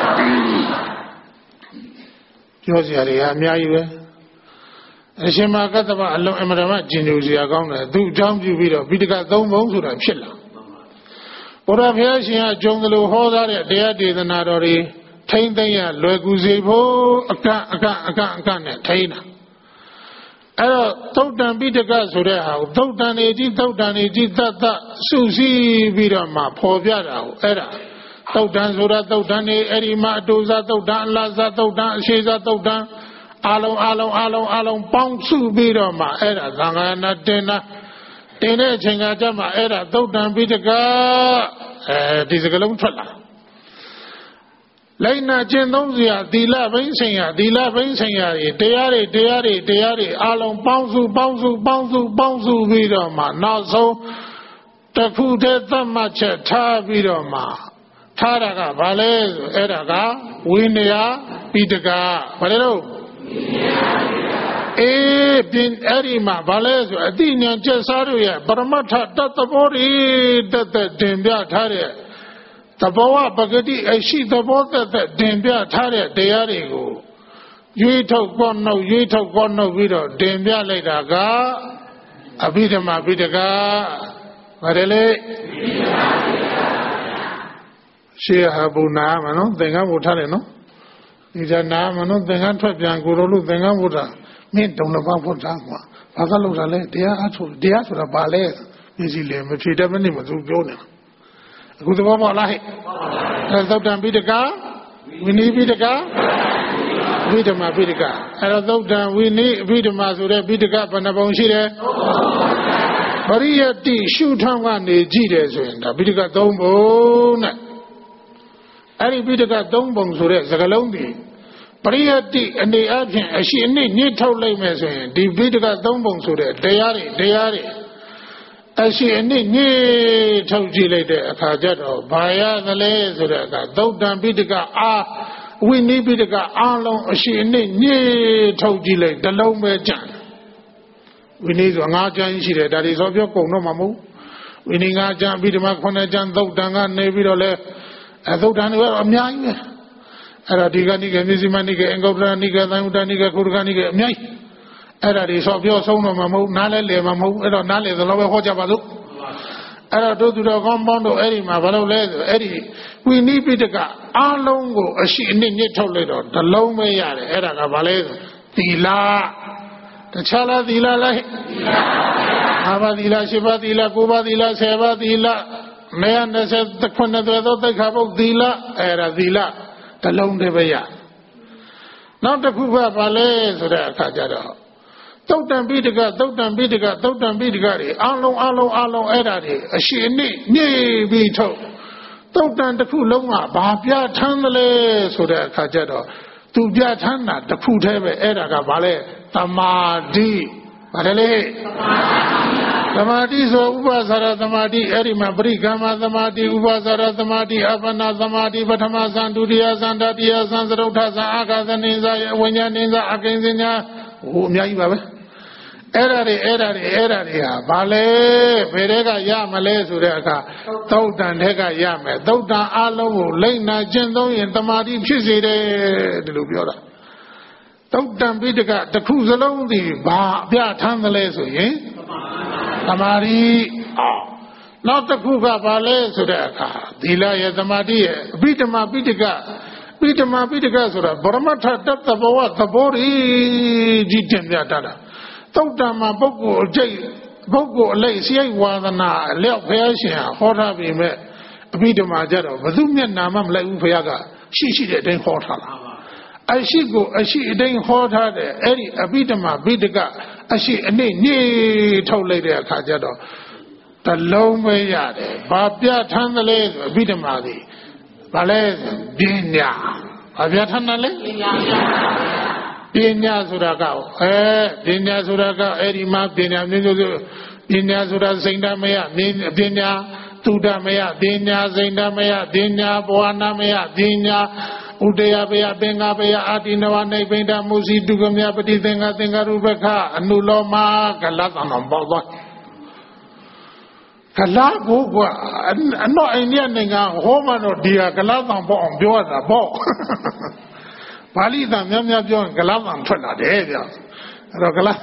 ပြောစရာတွေအများကြီးပဲအရှင်မဂတ္တဗအလုံးအမရမကျင်ညူစရာကောင်းတယ်သူအကြောင်းပြုပြီးတော့ပိဋကသုံးပုံဆိုတာဖြစ်လာဘုရားဘုရားရှင်ကကြုံသလိုဟောသားတဲ့တရားဒေသနာတော်တွေထိမ့်သိမ်းရလွယ်ကူစေဖို့အကန့်နဲ့ထိမ့်တာအဲ့တော့သုတ်တံပိဋကဆိုတဲ့ဟာကိုသုတ်တံနေကြီးသတ်စုစည်းပြီးတော့မှဖော်ပြတာကိုအဲ့ဒါသုတ်တံဆိုတာသုတ်တံနေအဲ့ဒီမှာအတူစားသုတ်တံအလားစားသုတ်တံအရှိစားသုတ်တံအလုံးပေါင်းစုပြီးတော့မှအဲ့ဒါသံဃာနာတင်တဲ့အချိန်ကကြမှာအဲ့ဒါသုတ်တံပိဋကဒီစကလုံးထွက်လာလိုက်နာကျင့်သုံးစရာသီလဘိန်းဆိုင်ရာတွေတရားတွေအလုံးပေါင်းစုပြီးတော့မှနောက်ဆုံးတစ်ခုတည်းသတ်မှတ်ချက်ထားပြီးတော့မှထားတာကဘာလဲဆိုအဲ့ဒါကဝိနည်းပိဋကဘာလဲလို့ပြင်အဲ့ဒီမှာဘာလဲဆိုအတိညာကျက်စားတို့ရဲ့ပရမတ္ထတတ်သဘောတွေတက်တင်ပြထားတဲ့သဘောဝပဂတိအရှိသဘောသက်တင်ပြထားတဲ့တရားတွေကိုရွေးထုတ်ကောနှုတ်ပြီးတော့တင်ပြလိုက်တာကအဘိဓမ္မာပိဋကပါတယ်လေရှေးဟာဘုနာမနော်သင်္ကန်းဘုထားတယ်နော်ဒီကနာမနော်သင်္ကန်းထွက်ပြန်ကိုလိုလို့သင်္ကန်းဘုထားမင်းတုံတစ်ပါးဘုထားကွာဘာသာလို့တာလဲတရားအထုတ်တရားဆိုတာဘာလဲမြည်စီလေမဖြေတတ်မနေမသူပြောနေတာအခုသဘောပေါက်လားဟဲ့သုတ်တံပိဋကဝိနည်းပိဋကဝိဓမ္မာပိဋကအဲ့တော့သုတ်တံဝိနည်းအဘိဓမ္မာဆိုတဲ့ပိဋကဘယ်နှပုံရှိတယ်ပရိယတ္တိရှုထောင်းကနေကြည့်တယ်ဆိုရင်ဒါပိဋက၃ပုံနဲ့အဲ့ဒီပိဋက၃ပုံဆိုတဲ့စကားလုံးဒီပရိယတ္တိအနေအချင်းအရှိအနည်းညှိထုတ်လိုက်မယ်ဆိုရင်ဒီပိဋက၃ပုံဆိုတဲ့တရားတွေအရှိအနည်းညှိထုတ်ကြည့်လိုက်တဲ့အခါကျတော့ဘာရသလဲဆိုတဲ့အခါသုတ်တံပိဋကဝိနည်းပိဋကအားလုံးအရှိအနည်းညှိထုတ်ကြည့်လိုက်တစ်လုံးပဲကြံဝိနည်းဆို5ကျမ်းရှိတယ်ဒါတွေဆိုပြောကုန်တော့မှာမဟုတ်ဝိနည်း5ကျမ်းအဘိဓမ္မာ9ကျမ်းသုတ်တံကနေပြီးတော့လဲသုတ်တံတွေအများကြီးပဲအဲ့ဒါဒီကနိကေမြစီမနိကေအင်္ဂုတ္တရနိကေသံဥတ္တနိကေခုရကနိကေအများကြီးအဲ့ဒါတွေဆိုပြောဆုံးတော့မှာမဟုတ်နားလဲလေမှာမဟုတ်အဲ့တော့နားလေသလိုပဲဟောကြပါစို့အဲ့တော့တို့သူတော်ကောင်းပေါင်းတို့အဲ့ဒီမှာဘာလို့လဲဆိုအဲ့ဒီဝိနည်းပိဋကအားလုံးကိုအရှိအနည်းညှစ်ထုတ်လိုက်တော့တစ်လုံးပဲရတယ်အဲ့ဒါကဘာလဲဆိုသီလတခြားလားသီလလားသီလ ba di la 10 ba di la 9 ba di la 10 ba di la 920 ခုနှစ်သွဲသောသိက္ခာပုဒ်သီလအဲ့ဒါသီလတစ်လုံးတည်းပဲရနောက်တစ်ခုကဘာလဲဆိုတဲ့အခါကျတော့သုတ်တံပိဋကသုတ်တံပိဋကသုတ်တံပိဋကတွေအလုံးအဲ့ဒါတွေအရှိအနည်းညှိပြီးထုတ်သုတ်တံတစ်ခုလုံးကဘာပြဋ္ဌာန်းသလဲဆိုတဲ့အခါကျတော့သူပြဋ္ဌာန်းတာတစ်ခုတည်းပဲအဲ့ဒါကဘာလဲသမာဓိဘာလဲသမာဓိဆိုဥပဇာရသမာဓိအဲ့ဒီမှာပရိကမ္မသမာဓိဥပဇာရသမာဓိအပ္ပနာသမာဓိပထမဇန်ဒုတိယဇန်တတိယဇန်သရုဋ္ဌဇန်အာဂသနိဇာဝိညာဉ်နိဇာအကိဉ္စညာဟိုအများကြီးပါပဲအဲ့ဒါတွေဟာဘာလဲဘယ်တဲကရမလဲဆိုတဲ့အခါသုတ်တန်တဲ့ကရမယ်သုတ်တန်အလုံးကိုလိမ့်နာကျင့်သုံးရင်သမာဓိဖြစ်စေတယ်ဒီလိုပြောတာသုတ်တံပိဋကတစ်ခုစလုံးဒီဘာအပြဋ္ဌာန်းသလဲဆိုရင်သမာဓိနောက်တစ်ခုကဘာလဲဆိုတဲ့အခါသီလရဲ့သမာဓိရဲ့အဘိဓမ္မာပိဋကဆိုတာဗရမထတတ္တဘဝသဘောကြီးတင်ပြတတ်တာသုတ်တံမှာပုဂ္ဂိုလ်အကျိတ်ပုဂ္ဂိုလ်အလိုက်စိတ်ဝါဒနာအလျောက်ဘုရားရှင်ဟောထားပြီမဲ့အဘိဓမ္မာကြတော့ဘယ်သူမျက်နာမှမလိုက်ဘူးဘုရားကရှိတဲ့အတိုင်းဟောထားတာအရှိကိုအရှိအတိုင်းဟောထားတဲ့အဲ့ဒီအဘိဓမ္မာပိဋကအရှိအနည်းညှိထုတ်လိုက်တဲ့အခါကျတော့တလုံးပဲရတယ်ဘာပြဋ္ဌာန်းသလဲဆိုအဘိဓမ္မာကြီးဘာလဲပညာဘာပြဋ္ဌာန်းတယ်လဲပညာဆိုတာကပညာဆိုတာကအဲ့ဒီမှာပညာမျိုးစုပညာဆိုတာစိတ်ဓာမယပညာသုဒ္ဓမယပညာစိတ်ဓာမယပညာဘဝနာမယပညာဥဒယပယပင်္ဂပယအာတိနဝနိဗ္ဗိဒမုစီတုကမြပတိသင်္ဃသင်္ဃရူပခအနုလောမကလသံတော်ပေါ့သွားကလကိုကအနောက်အိန္ဒိယနိုင်ငံဟောမှတော့ဒီကလသံပေါ့အောင်ပြောရတာပေါ့ပါဠိသံများပြောရင်ကလသံထွက်လာတယ်ဗျအဲ့တော့ကလ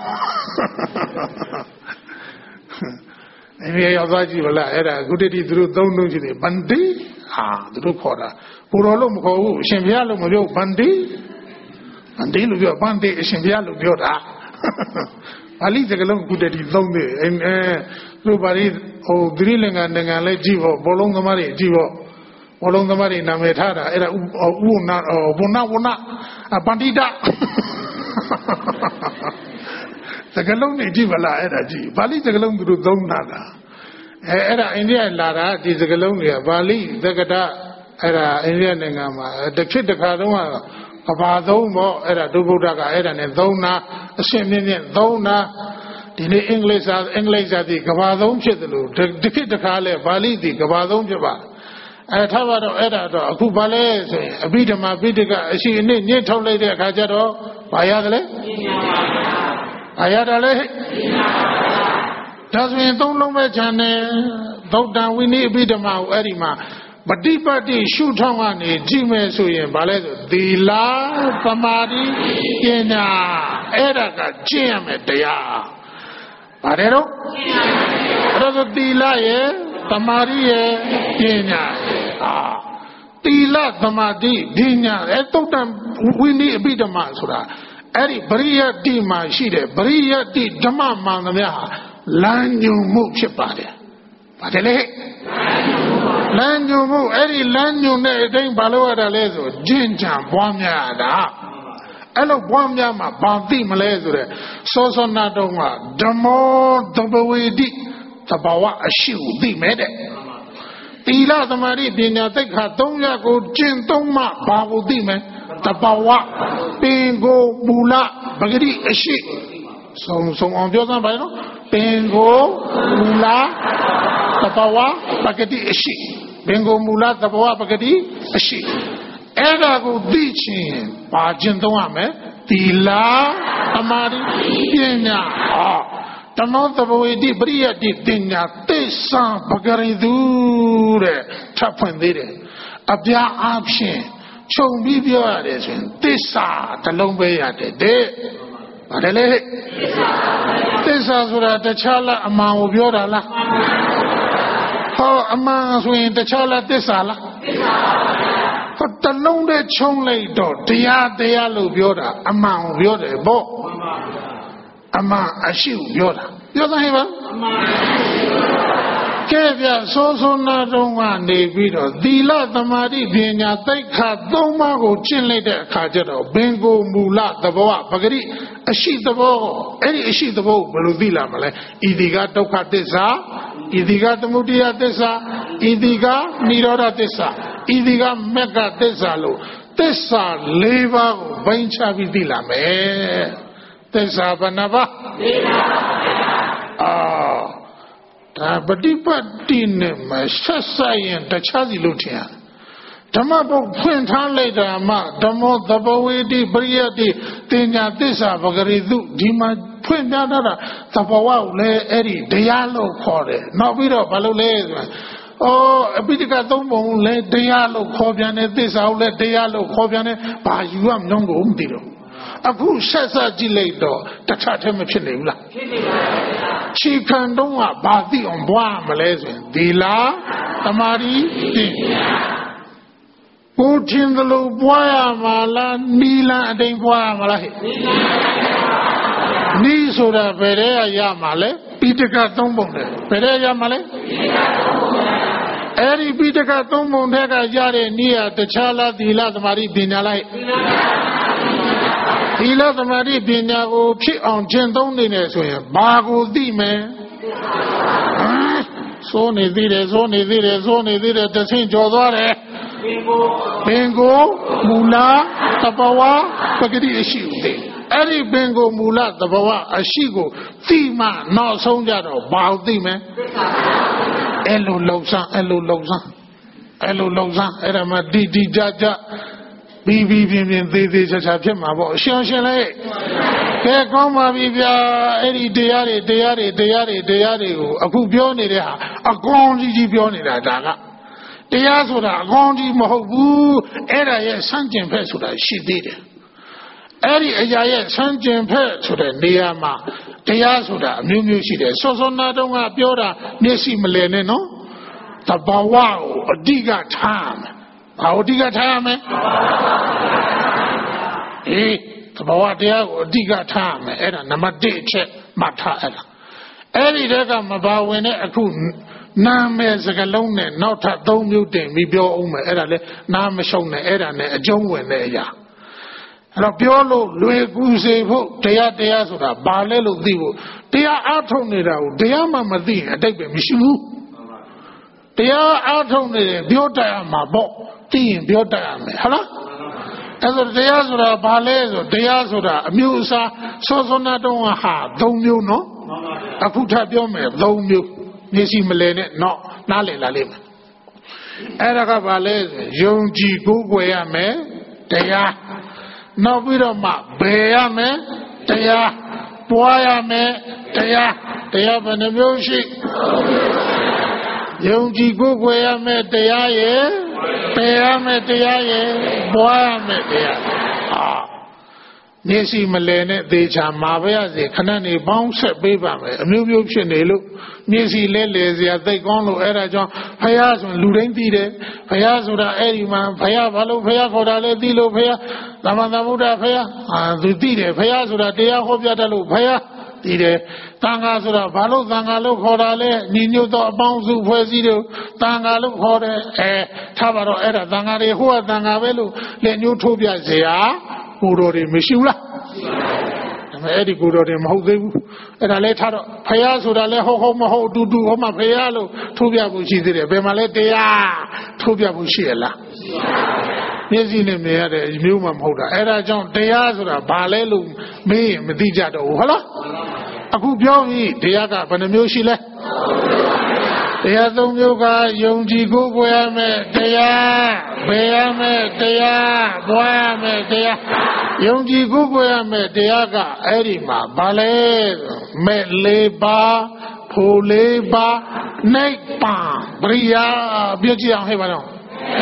အဲ့ဒီရောက်သွားကြည့်ဗလားအဲ့ဒါအခုတည်းသူတို့သုံးရှိတယ်ဗန္တိဟာသူတို့ခေါ်တာကိုတော်လို့မခေါ်ဘူးအရှင်ဘုရားလို့မပြောဗန္တိလို့ပြောဗန္တိအရှင်ဘုရားလို့ပြောတာပါဠိစကားလုံးအခုတည်းသုံးတယ်သူတို့ပါဠိဟိုသီရိလင်္ကာနိုင်ငံလဲကြည့်ဖို့ဘောလုံးသမားတွေကြည့်ဖို့ဘောလုံးသမားတွေနာမည်ထားတာအဲ့ဒါဥနာဝဏပန္တိတစကားလုံးတွေကြည့်ဗလားအဲ့ဒါကြည့်ပါဠိစကားလုံးသူတို့သုံးတာအဲ့ဒါအိန္ဒိယလာတာဒီစကားလုံးတွေကပါဠိသက္ကတအဲ့ဒါအိန္ဒိယနိုင်ငံမှာတစ်ခေတ်တစ်ခါတုန်းကဘာသုံးပေါ့အဲ့ဒါဒုဗုဒ္ဓကအဲ့ဒါနဲ့သုံးတာအရှင်းမြင့်သုံးတာဒီနေ့အင်္ဂလိပ်စာဒီကဘာသုံးဖြစ်တယ်လို့တစ်ခေတ်တစ်ခါလဲပါဠိဒီကဘာသုံးဖြစ်ပါထားပါတော့အဲ့ဒါတော့အခုဘာလဲဆိုရင်အဘိဓမ္မာပိဋကအရှိအနည်းညှိထုတ်လိုက်တဲ့အခါကျတော့ဘာရတယ်လဲဘာရတယ်လဲဒါဆိုရင်သုံးလုံးပဲခြံတယ်သုတ်တံဝိနည်းအဘိဓမ္မာကိုအဲ့ဒီမှာပฏิပတ်တိရှုထောင်းကနေကြည့်မယ်ဆိုရင်ဘာလဲဆိုသီလသမာဓိပညာအဲ့ဒါကကျင့်ရမယ်တရားပါတယ်တော့အဲ့ဒါသီလရဲ့သမာဓိရဲ့ပညာသီလသမာဓိပညာအဲ့သုတ်တံဝိနည်းအဘိဓမ္မာဆိုတာအဲ့ဒီပရိယတ္တိမှာရှိတဲ့ပရိယတ္တိဓမ္မမှန်သမျှဟာလမ်းညွှန်မှုဖြစ်ပါတယ်ပါတယ်လေလမ်းညွှန်မှုအဲ့ဒီလမ်းညွှန်တဲ့အတိုင်းဘာလို့ရတာလဲဆိုကျင့်ကြံပွားများရတာအဲ့လိုပွားများမှာဘာသိမလဲဆိုတဲ့စောနာတုံးကဓမ္မောသဘဝေတိသဘာဝအရှိကိုသိမယ်တဲ့သီလသမာဓိပညာသိက္ခာ၃ရပ်ကိုကျင့်သုံးမှဘာကိုသိမယ်သဘာဝပင်ကိုမူလပဂတိအရှိဆုံးအောင်ပြောစမ်းပါနော်ပင်ကိုမူလသဘာဝပဂတိအရှိပင်ကိုမူလသဘာဝပဂတိအရှိအဲ့ဒါကိုသိချင်းဘာကျင့်သုံးရမလဲသီလသမာဓိပညာဓမ္မောသဘဝေတိပရိယတ္တိပညာသစ္စာပဂရိတုတဲ့ထပ်ဖွင့်သေးတယ်အပြားအဖြစ်ခြုံပြီးပြောရတယ်ဆိုရင်သစ္စာတစ်လုံးပဲရတယ်တဲ့ဘာလဲလေသစ္စာဆိုတာတခြားလားအမှန်ကိုပြောတာလားဟောအမှန်ဆိုရင်တခြားလားသစ္စာလားသစ္စာပါဗျာတစ်လုံးတည်းခြုံလိုက်တော့တရားလို့ပြောတာအမှန်ကိုပြောတယ်ပေါ့အမှန်အရှိကိုပြောတာပြောသားဟဲ့ပါကဲပြစိုးစိုးနာတုံးကနေပြီးတော့သီလသမာဓိပညာသိက္ခာ၃ပါးကိုကျင့်လိုက်တဲ့အခါကျတော့ဘင်ကိုမူလသဘောပဂရိအရှိသဘောအဲ့ဒီအရှိသဘောကိုဘယ်လိုသိလာမလဲဤဒီကဒုက္ခသစ္စာဤဒီကသမုဒယသစ္စာဤဒီကនិရောဓသစ္စာဤဒီကမဂ္ဂသစ္စာလို့သစ္စာ၄ပါးကိုဘိန်းချပြီးသိလာမယ်သစ္စာဘယ်နှပါး၄ပါးဒါပฏิပတ်တိနဲ့မဆက်ဆက်ရင်တခြားစီလို့ထင်ရတယ်ဓမ္မပုတ်ဖွင့်ထားလိုက်တာမှဓမ္မောသဘဝေတိပရိယတိတင်ညာသစ္စာပဂရိတုဒီမှာဖွင့်ပြထားတာသဘဝကိုလည်းအဲ့ဒီတရားလို့ခေါ်တယ်နောက်ပြီးတော့ဘာလို့လဲဆိုရင်အပိဋကသုံးပုံလည်းတရားလို့ခေါ်ပြန်တယ်သစ္စာကိုလည်းတရားလို့ခေါ်ပြန်တယ်ဘာယူရမလို့ကိုမသိတော့အခုဆက်ဆက်ကြည့်လိုက်တော့တခြားတည်းမဖြစ်နိုင်ဘူးလားဖြစ်နေပါဘူးခြေခံတော့ကဘာသိအောင်ဘွားမလဲဆိုရင်သီလသမာဓိပညာကိုထင်သလိုဘွားရမှာလားနီလန်အတိမ်ဘွားရမှာလားဟဲ့နီးဆိုတာဘယ်တည်းရမှာလဲပိဋကသုံးပုံတယ်ဘယ်တည်းရမှာလဲအဲ့ဒီပိဋကသုံးပုံထက်ကရတဲ့နီးရတခြားလားသီလသမာဓိပညာလားသီလသမာဓိပညာကိုဖြစ်အောင်ကျင့်သုံးနေတယ်ဆိုရင်ဘာကိုသိမယ်စိုးနေသေးတယ်စိုးနေသေးတယ်စိုးနေသေးတယ်တဆင့်ကြော်သွားတယ်ဘင်ကိုမူလသဘာဝပဂတိအရှိဦးတယ်အဲ့ဒီဘင်ကိုမူလသဘာဝအရှိကိုသိမှနောက်ဆုံးကြတော့ဘာကိုသိမယ်အဲ့လိုလုံစမ်းအဲ့လိုလုံစမ်းအဲ့လိုလုံစမ်းအဲ့ဒါမှတိတိကျကျပြီးပြင်းသေးသေးချာချာဖြစ်မှာပေါ့ရှင်းရှင်းလေးကဲကောင်းပါပြီဗျာအဲ့ဒီတရားတွေကိုအခုပြောနေတဲ့ဟာအကောင်ကြီးပြောနေတာဒါကတရားဆိုတာအကောင်ကြီးမဟုတ်ဘူးအဲ့ဒါရဲ့ဆန့်ကျင်ဖက်ဆိုတာရှိသေးတယ်အဲ့ဒီအရာရဲ့ဆန့်ကျင်ဖက်ဆိုတဲ့နေရာမှာတရားဆိုတာအမျိုးမျိုးရှိတယ်စောစောနာတုန်းကပြောတာမျက်စိမလည်နဲ့နော်သဘာဝကိုအဓိကထားမယ်ဘာအဓိကထားရမလဲသဘာဝတရားကိုအဓိကထားရမယ်အဲ့ဒါနံပါတ်1အချက်မှတ်ထားအဲ့ဒီတက်ကမပါဝင်တဲ့အခုနာမည်စကလုံးနဲ့နောက်ထပ်3မျိုးတင်ပြီးပြောအောင်မယ်အဲ့ဒါလဲနားမရှုံနဲ့အဲ့ဒါနဲ့အကျုံးဝင်တဲ့အရာအဲ့တော့ပြောလို့လွယ်ကူစေဖို့တရားဆိုတာဘာလဲလို့သိဖို့တရားအားထုတ်နေတာကိုတရားမှမသိရင်အတိတ်ပဲမရှိဘူးတရားအားထုတ်နေတယ်ပြောတတ်ရမှာပေါ့သိရင်ပြောတတ်ရမယ်ဟုတ်လားအဲ့ဆိုတရားဆိုတာဘာလဲဆိုတရားဆိုတာအမျိုးအစားစောစောနာတုံးဟာ3မျိုးနော်အခုထပ်ပြောမယ်3မျိုးမျက်စိမလဲနဲ့တော့နားလည်လာလိမ့်မယ်အဲ့ဒါကဘာလဲဆိုယုံကြည်ကိုးကွယ်ရမယ်တရားနောက်ပြီးတော့မှဘယ်ရမယ်တရားပွားရမယ်တရားဘယ်နှမျိုးရှိယုံကြည်ကိုးကွယ်ရမယ်တရားရဲ့ပယ်ရမယ်တရားရဲ့ပွားရမယ်တရားမျက်စိမလဲနဲ့သေချာမှာပဲရစေခဏနေပေါင်းဆက်ပေးပါမယ်အမျိုးမျိုးဖြစ်နေလို့မျက်စိလဲလေစရာသိကောင်းလို့အဲ့ဒါကြောင့်ဖယားဆိုလူတိုင်းသိတယ်ဖယားဆိုတာအဲ့ဒီမှာဖယားဘာလို့ဖယားခေါ်တာလဲသိလို့ဖယားသမန္တဗုဒ္ဓဖယားသူသိတယ်ဖယားဆိုတာတရားဟောပြတတ်လို့ဖယားသိတယ်သံဃာဆိုတာဘာလို့သံဃာလို့ခေါ်တာလဲညီညွတ်သောအပေါင်းစုဖွဲ့စည်းလို့သံဃာလို့ခေါ်တယ်ထားပါတော့အဲ့ဒါသံဃာတွေဟိုကသံဃာပဲလို့လက်ညှိုးထိုးပြเสียကိုတော်တွေမရှိဘူးလားဒါပေမဲ့အဲ့ဒီကိုတော်တွေမဟုတ်သေးဘူးအဲ့ဒါလဲထားတော့ဖယားဆိုတာလဲဟုတ်မဟုတ်တူဟောမှဖယားလို့ထိုးပြဖို့ရှိသေးတယ်ဘယ်မှာလဲတရားထိုးပြဖို့ရှိရလားမျက်စိနဲ့မြင်ရတဲ့အမျိုးမှမဟုတ်တာအဲ့ဒါကြောင့်တရားဆိုတာဘာလဲလို့မေးရင်မသိကြတော့ဘူးဟုတ်လားအခုပြောပြီတရားကဘယ်နှမျိုးရှိလဲတရား3မျိုးကယုံကြည်ကိုးကွယ်ရမယ်တရားဘယ်ရမယ်တရားပွားရမယ်တရားယုံကြည်ကိုးကွယ်ရမယ်တရားကအဲ့ဒီမှာဘာလဲမဲ့4ပါးဖို့4ပါးနိဗ္ဗာန်ပရိယာပြောကြည့်အောင်ဟဲ့ပါတော့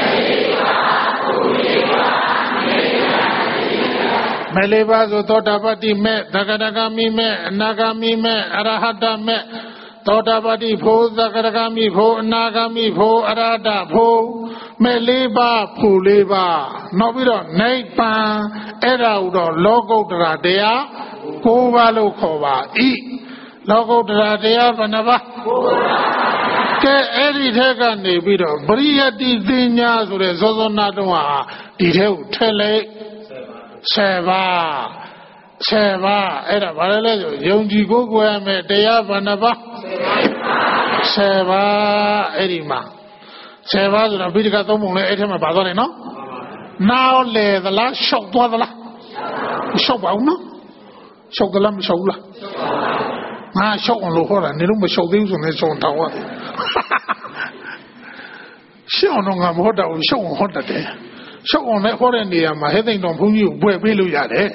မဲ့4ပါးဆိုသောတာပတ္တိမဲ့သက္ကတဂမိမဲ့အနာဂမိမဲ့အရဟတမဲ့သောတာပတ္တိဖို့သက္ကတဂမိဖို့အနာဂမိဖို့အရဟတဖို့မဲ့4ပါးဖို့4ပါးနောက်ပြီးတော့နိဗ္ဗာန်အဲ့ဒါဟူတော့လောကုတ္တရာတရား9ပါးလို့ခေါ်ပါ၏လောကုတ္တရာတရားဘယ်နှပါးကဲအဲ့ဒီထက်ကနေပြီးတော့ပရိယတ္တိသင်ညာဆိုတဲ့ဇောဇောနာတုံးဟာဒီထဲကိုထည့်လိုက်10ပါအဲ့ဒါဘာလဲလဲဆိုယုံကြည်ကိုးကွယ်ရမယ်တရားဘယ်နှပါး10ပါအဲ့ဒီမှာ10ပါဆိုတော့ဘိဓိကသုံးပုံလဲအဲ့ထဲမှာပါသွားတယ်နော်နားလေသလားရှောက်သွားသလားမရှောက်ပါဘူးနော်ရှောက်သလားမရှောက်ဘူးလားငါရှောက်အောင်လို့ဟောတာနေလို့မရှောက်သေးဘူးဆိုရင်ရှောက်တောင်းရရှောက်တော့ငါမဟုတ်တော့ရှောက်အောင်ဟောတတ်တယ်ရှောက်အောင်လည်းဟောတဲ့နေရာမှာဟဲ့သိမ့်တော်ဘုန်းကြီးကိုပွဲပေးလို့ရတယ်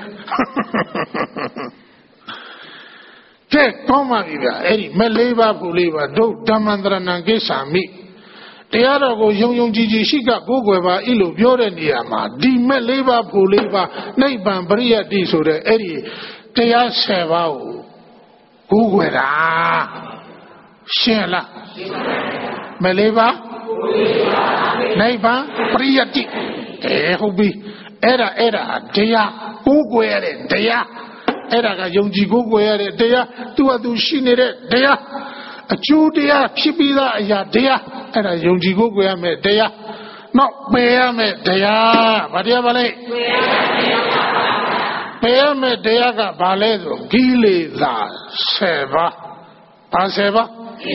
ကဲကောင်းပါပြီဗျာအဲ့ဒီမဲ့၄ပါးဖို့၄ပါးဒုဓမ္မန္တရဏံကိစ္ဆာမိတရားတော်ကိုယုံယုံကြည်ကြည်ရှိကကိုးကွယ်ပါဤလိုပြောတဲ့နေရာမှာဒီမဲ့၄ပါးဖို့၄ပါးနိဗ္ဗာန်ပရိယတ္တိဆိုတဲ့အဲ့ဒီတရား10ပါးကိုကိုးကွယ်တာရှင်းလားမဲ့၄ပါးနိဗ္ဗာန်ပရိယတ္တိဟုတ်ပြီအဲ့ဒါတရားကိုးကွယ်ရတဲ့တရားအဲ့ဒါကယုံကြည်ကိုးကွယ်ရတဲ့တရားသူ့ဟာသူရှိနေတဲ့တရားအကျိုးတရားဖြစ်ပြီးသားအရာတရားအဲ့ဒါယုံကြည်ကိုးကွယ်ရမယ်တရားနောက်ပယ်ရမယ်တရားဘာတရားပါလဲပယ်ရမယ်တရားကဘာလဲဆိုကိလေသာ10ပါးဘာ10ပါး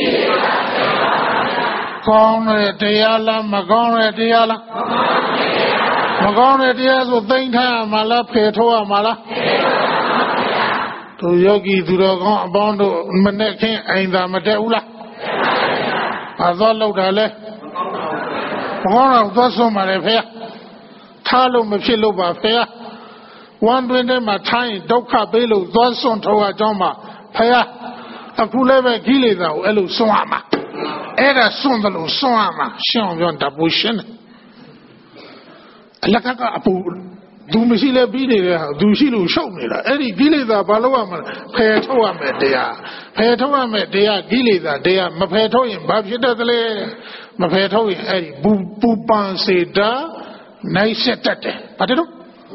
ကောင်းတဲ့တရားလားမကောင်းတဲ့တရားလားမကောင်းတဲ့တရားဆိုသိမ့်ထားရမှာလားဖယ်ထုတ်ရမှာလားတို့ယောဂီသူတော်ကောင်းအပေါင်းတို့မနဲ့ခင်းအိမ်သာမတက်ဘူးလားဘာသွားလောက်တာလဲမကောင်းတော့သွားဆွမ်းပါလေဖေထားလို့မဖြစ်လို့ပါဖေဝမ်းတွင်ထဲမှာထားရင်ဒုက္ခပေးလို့သွားဆွမ်းထုတ်ရကြောင်းမှာဖေအခုလည်းပဲကိလေသာကိုအဲ့လိုဆွမ်းရမှာအဲ့ဒါဆွမ်းတယ်လို့ဆွမ်းရမှာရှင်းအောင်ပြောတပူရှင်းတယ်အလကအပူသူမရှိလဲပြီးနေတဲ့ဟာသူရှိလို့ရှုပ်နေတာအဲ့ဒီကိလေသာဘာလို့ရမလဲဖယ်ထုတ်ရမယ်တရားဖယ်ထုတ်ရမယ်တရားကိလေသာတရားမဖယ်ထုတ်ရင်ဘာဖြစ်တတ်သလဲမဖယ်ထုတ်ရင်အဲ့ဒီပူပန်စေတာနိုင်ဆက်တတ်တယ်ဘာတဲ့တော့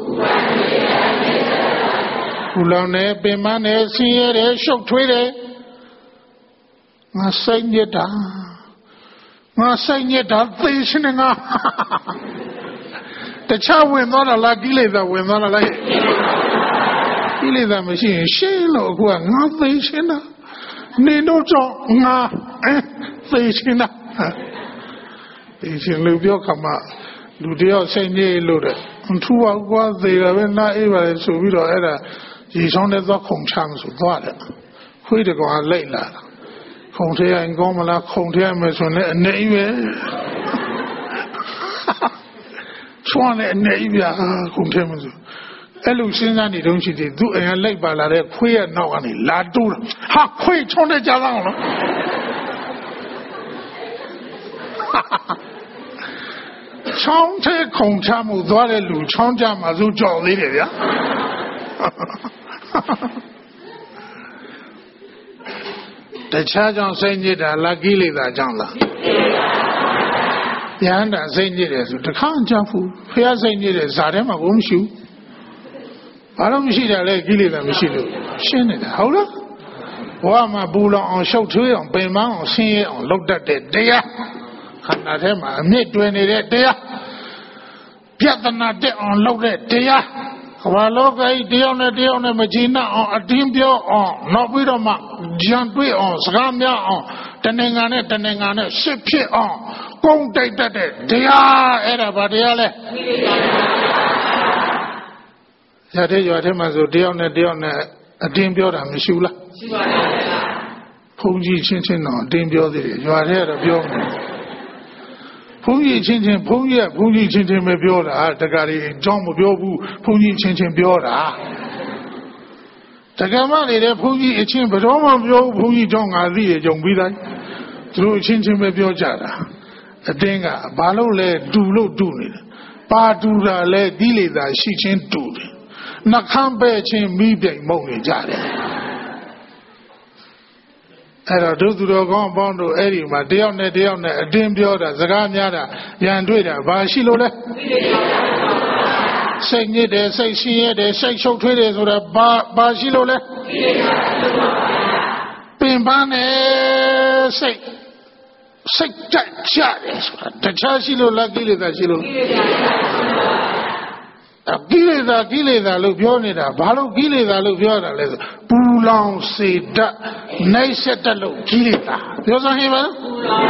ပူလောင်နေပင်မနေဆင်းရဲတယ်ရှုပ်ထွေးတယ်ငါစိတ်ညစ်တာသိရှင်နေငါတခြားဝင်သွားတာလားကိလေသာဝင်သွားတာလားကိလေသာမရှိရင်ရှင်းလို့အခုကငါသိရှင်းတာနေတော့ကြောင့်ငါသိရှင်းတာသိရှင်းလို့ပြောခါမှလူတယောက်စိတ်ညစ်လို့တဲ့ထူပါကွာသေးတာပဲနားအေးပါလေဆိုပြီးတော့အဲ့ဒါရေဆောင်တဲ့သွားခုံချမ်းဆိုသွားတယ်ခွေးတကောင်လိုက်လာတာခုံထဲရင်ကောင်းမလားခုံထဲမယ်ဆိုရင်အနေပဲဆွမ်းနဲ့အနေပြခုံထဲမှာဆိုအဲ့လိုစဉ်းစားနေတော့ရှိသေးသူအရင်လိုက်ပါလာတဲ့ခွေးရဲ့နောက်ကနေလာတိုးတာဟာခွေးချောင်းတဲ့ကြားအောင်လို့ချောင်းထဲခုံချမှုသွားတဲ့လူချောင်းကြမှာစုကြော်သေးတယ်ဗျာတခြားကြောင့်စိတ်ညစ်တာလားကိလေသာကြောင့်လားဉာဏ်တာစိတ်ညစ်တယ်ဆိုတခါမှကြောက်ဘူးဖះစိတ်ညစ်တယ်ဇာထဲမှာဘုံမရှိဘူးဘာလို့မရှိတာလဲကိလေသာမရှိလို့ရှင်းနေတာဟုတ်လားဘဝမှာပူလောင်အောင်ရှုပ်ထွေးအောင်ပင်ပန်းအောင်ဆင်းရဲအောင်လုပ်တတ်တဲ့တရားခန္ဓာထဲမှာအမြင့်တွင်နေတဲ့တရားပြဿနာတက်အောင်လုပ်တဲ့တရားကမ္ဘာလောကကြီးတယောက်နဲ့မကြည်နပ်အောင်အတင်းပြောအောင်နောက်ပြီးတော့မှကြံတွေ့အောင်စကားများအောင်တဏ္ဍာနဲ့စစ်ဖြစ်အောင်ကုန်းတိုက်တတ်တဲ့တရားအဲ့ဒါဘာတရားလဲရတဲ့ရွာထဲမှာဆိုတယောက်နဲ့အတင်းပြောတာမရှိဘူးလားရှိပါရဲ့ဘုန်းကြီးချင်းတော့အတင်းပြောသေးတယ်ရွာထဲကတော့ပြောမှာဘုန်းကြီးချင်းဘုန်းကြီးချင်းပဲပြောတာတက္ကရီအကြောင်းမပြောဘူးဘုန်းကြီးချင်းပြောတာတက္ကမနေတဲ့ဘုန်းကြီးအချင်းဘယ်တော့မှပြောဘူးဘုန်းကြီးကြောင့်ငါသိရကြုံပြီးတိုင်းသူတို့အချင်းပဲပြောကြတာအတင်းကဘာလို့လဲတူလို့တူနေတယ်ပါတူတာလဲကိလေသာရှိချင်းတူတယ်နှခမ်းပဲ့ချင်းမိပြိုင်မုံနေကြတယ်အဲ့တော့ဒုသူတော်ကောင်းအပေါင်းတို့အဲ့ဒီမှာတယောက်နဲ့အတင်းပြောတာစကားများတာရန်တွေ့တာဘာရှိလို့လဲစိတ်ညစ်တယ်စိတ်ရှင်းရတယ်စိတ်ရှုပ်ထွေးတယ်ဆိုတာဘာရှိလို့လဲင်ပန်းနဲ့စိတ်ကြကြတယ်ဆိုတာတခြားရှိလို့လားကိလေသာရှိလို့ကိလေသာလို့ပြောနေတာဘာလို့ကိလေသာလို့ပြောတာလဲဆိုပူလောင်စေတတ်နှိမ့်ဆက်တတ်လို့ကိလေသာပြောစမ်းဟင်ပါလား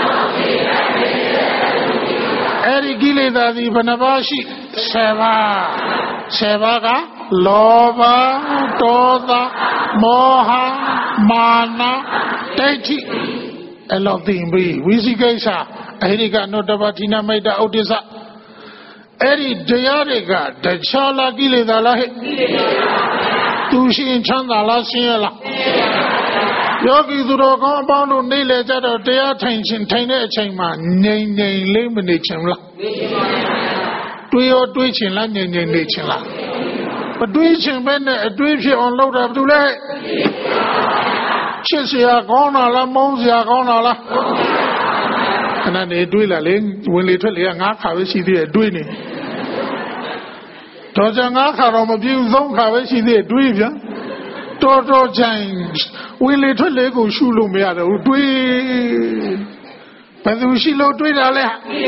အဲ့ဒီကိလေသာဒီဘယ်နှပါးရှိ7ပါးကလောဘဒေါသမောဟမာနဒိဋ္ဌိအဲ့လောက်သိပြီးဝိသိကိစ္စအဟိရိကနုတ္တပဋ္ဌိနမိတ်တဥဒိစ္စအဲ့ဒီတရားတွေကတခြားလားကိလေသာလားဟဲ့သူရှင်ချမ်းသာလားဆင်းရဲလားယောဂီသူတော်ကောင်းအပေါင်းတို့နေလေကြတော့တရားထိုင်တဲ့အချိန်မှာငြိမ်လေးမနေချင်လားတွေးရောတွေးချင်လားငြိမ်နေချင်လားမတွေးချင်ပဲနဲ့အတွေးဖြစ်အောင်လုပ်တာဘာလို့လဲချစ်စရာကောင်းတာလားမုန်းစရာကောင်းတာလားခဏနေတွေးလာလေဝင်လေထွက်လေက9ခါပဲရှိသေးတယ်တွေးနေတော့ကြ9ခါတော့မပြည့်ဘူး3ခါပဲရှိသေးတယ်တွေးဗျာတော်ကြိုင်ဝင်လေထွက်လေကိုရှုလို့မရတော့ဘူးတွေးဘယ်သူရှိလို့တွေးတာလဲ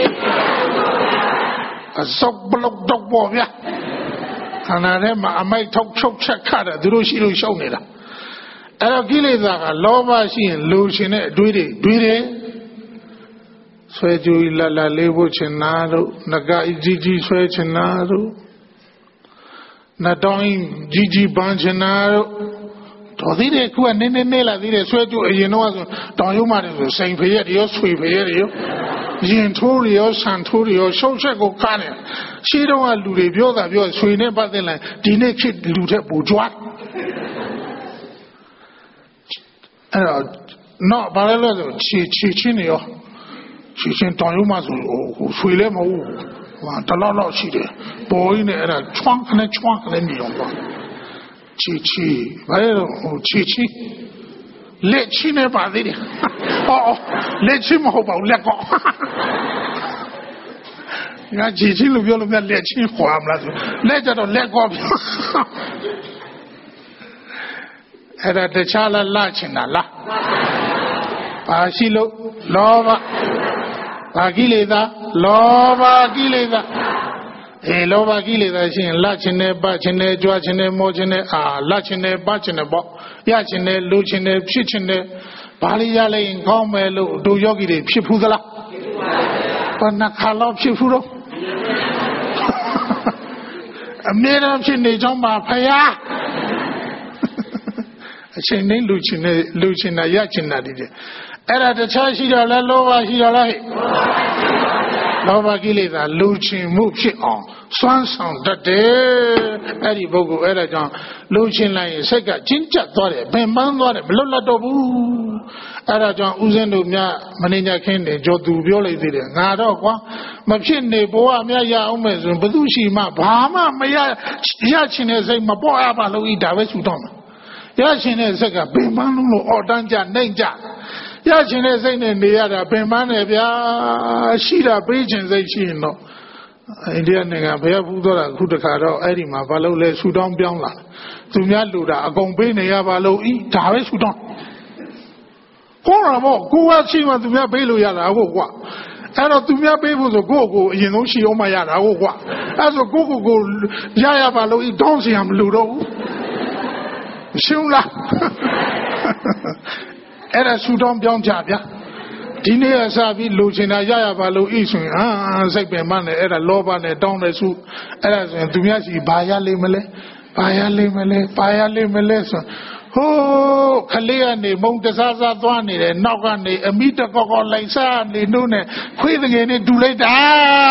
အစောက်ဘလောက်တော့ပေါ့ဗျာခန္ဓာထဲမှာအမိုက်ထုတ်ချုပ်ချက်ခတ်တာသူတို့ရှိလို့ရှုံနေတာအဲ့တော့ကိလေသာကလောဘရှိရင်လိုချင်တဲ့အတွေးတွေတယ်ဆွဲကြူလာလေးဖို့ချင်တာတို့ငကကြီးဆွဲချင်တာတို့နှတောင်းကြီးပန်းချင်တာတို့တော်သေးတယ်ခုကနေလာသေးတယ်ဆွဲကြူအရင်တော့ဆိုတောင်ရုံးမှတယ်ဆိုစိန်ဖရဲတွေရောဆွေဖရဲတွေရောရင်ထိုးတွေရောဆန်ထိုးတွေရောရှုံးချက်ကိုကားတယ်ရှင်းတော့ကလူတွေပြောဆွေနဲ့ပတ်သက်လိုက်ဒီနေ့ခေတ်လူထက်ပူကြွားအဲ့တော့တော့ဘာလဲလို့ဆိုချီချင်းနေရောချီချင်းတောင်ရုံးမှဆိုဆွေလည်းမဟုတ်ဘူးဟာတလောက်ရှိတယ်ပေါ်ရင်းနဲ့အဲ့ဒါချွန်းခနဲ့နေရောပေါ့ချီဘာလဲလို့ချီလက်ချီနဲ့ပါသေးတယ်လက်ချီမဟုတ်ပါဘူးလက်ကောငါချီလို့ပြောလို့များလက်ချီခွာမလားဆိုလက်ကြတော့လက်ကောပြောအဲ့ဒါတခြားလားလှချင်တာလားဘာရှိလို့လောဘဘာကိလေသာလောဘကိလေသာလောဘကိလေသာရှိရင်လှချင်တယ်ပတ်ချင်တယ်ကြွားချင်တယ်မောချင်တယ်လှချင်တယ်ပတ်ချင်တယ်ပေါ့ရချင်တယ်လူချင်တယ်ဖြစ်ချင်တယ်ဘာလို့ရလိုက်ရင်ကောင်းမယ်လို့တို့ယောဂီတွေဖြစ်ဖူးသလားဘယ်နှခါလောက်ဖြစ်ဖူးတော့အမြဲတမ်းဖြစ်နေကြောင်းပါဖယားအချိန်တိုင်းလူချင်တာရချင်တာဒီတဲ့အဲ့ဒါတခြားရှိတော့လဲလောဘရှိတော့လဲလောဘကိလေသာလူချင်မှုဖြစ်အောင်စွမ်းဆောင်တတ်တယ်အဲ့ဒီပုဂ္ဂိုလ်အဲ့ဒါကြောင့်လူချင်လိုက်ရင်စိတ်ကကျဉ်ကျပ်သွားတယ်ပင်ပန်းသွားတယ်မလွတ်လပ်တော့ဘူးအဲ့ဒါကြောင့်ဥစဉ်တို့များမနေကြခင်းတယ်ကြောသူပြောလိုက်သေးတယ်ငါတော့ကွာမဖြစ်နေဘဝမြတ်ရအောင်မယ်ဆိုရင်ဘသူရှိမှဘာမှမရချင်တဲ့စိတ်မပေါ်ရပါလို့ဤဒါပဲဆူတော့မှာရချင်တဲ့စိတ်ကပင်ပန်းလို့အော်တန်းကြနှိမ့်ကြရချင်တဲ့စိတ်နဲ့နေရတာပင်ပန်းတယ်ဗျာရှိတာပေးချင်စိတ်ရှိရင်တော့အိန္ဒိယနိုင်ငံဘယ်ဖူးတော့တာခုတခါတော့အဲ့ဒီမှာဘာလို့လဲဆူတောင်းပြောင်းလာသူများလူတာအကုန်ပေးနေရပါလို့ဤဒါပဲဆူတောင်းခေါ်တာပေါ့ကိုကရှိမှသူများပေးလို့ရတာဟုတ်ကွာအဲ့တော့သူများပေးဖို့ဆိုကိုအရင်ဆုံးရှိအောင်မရတာဟုတ်ကွာအဲ့ဆိုကိုရပါလို့ဤတောင်းစီရမလို့တော့ဘူးရှင်းလားအဲ့ဒါဆူတောင်းပြောင်းကြဗျာဒီနေ့ကစပြီးလူချင်တာရပါလို့ဤဆိုရင်စိတ်ပင်မနဲ့အဲ့ဒါလောဘနဲ့တောင်းတဲ့ဆူအဲ့ဒါဆိုရင်သူများစီဘာရလိမ့်မလဲဆိုဟိုးခလေးကနေမုံတစားစားသွားနေတယ်နောက်ကနေအမိတကောလိုက်စားနေနှုတ်နဲ့ခွေးငယ်နဲ့ဒူလိုက်တာ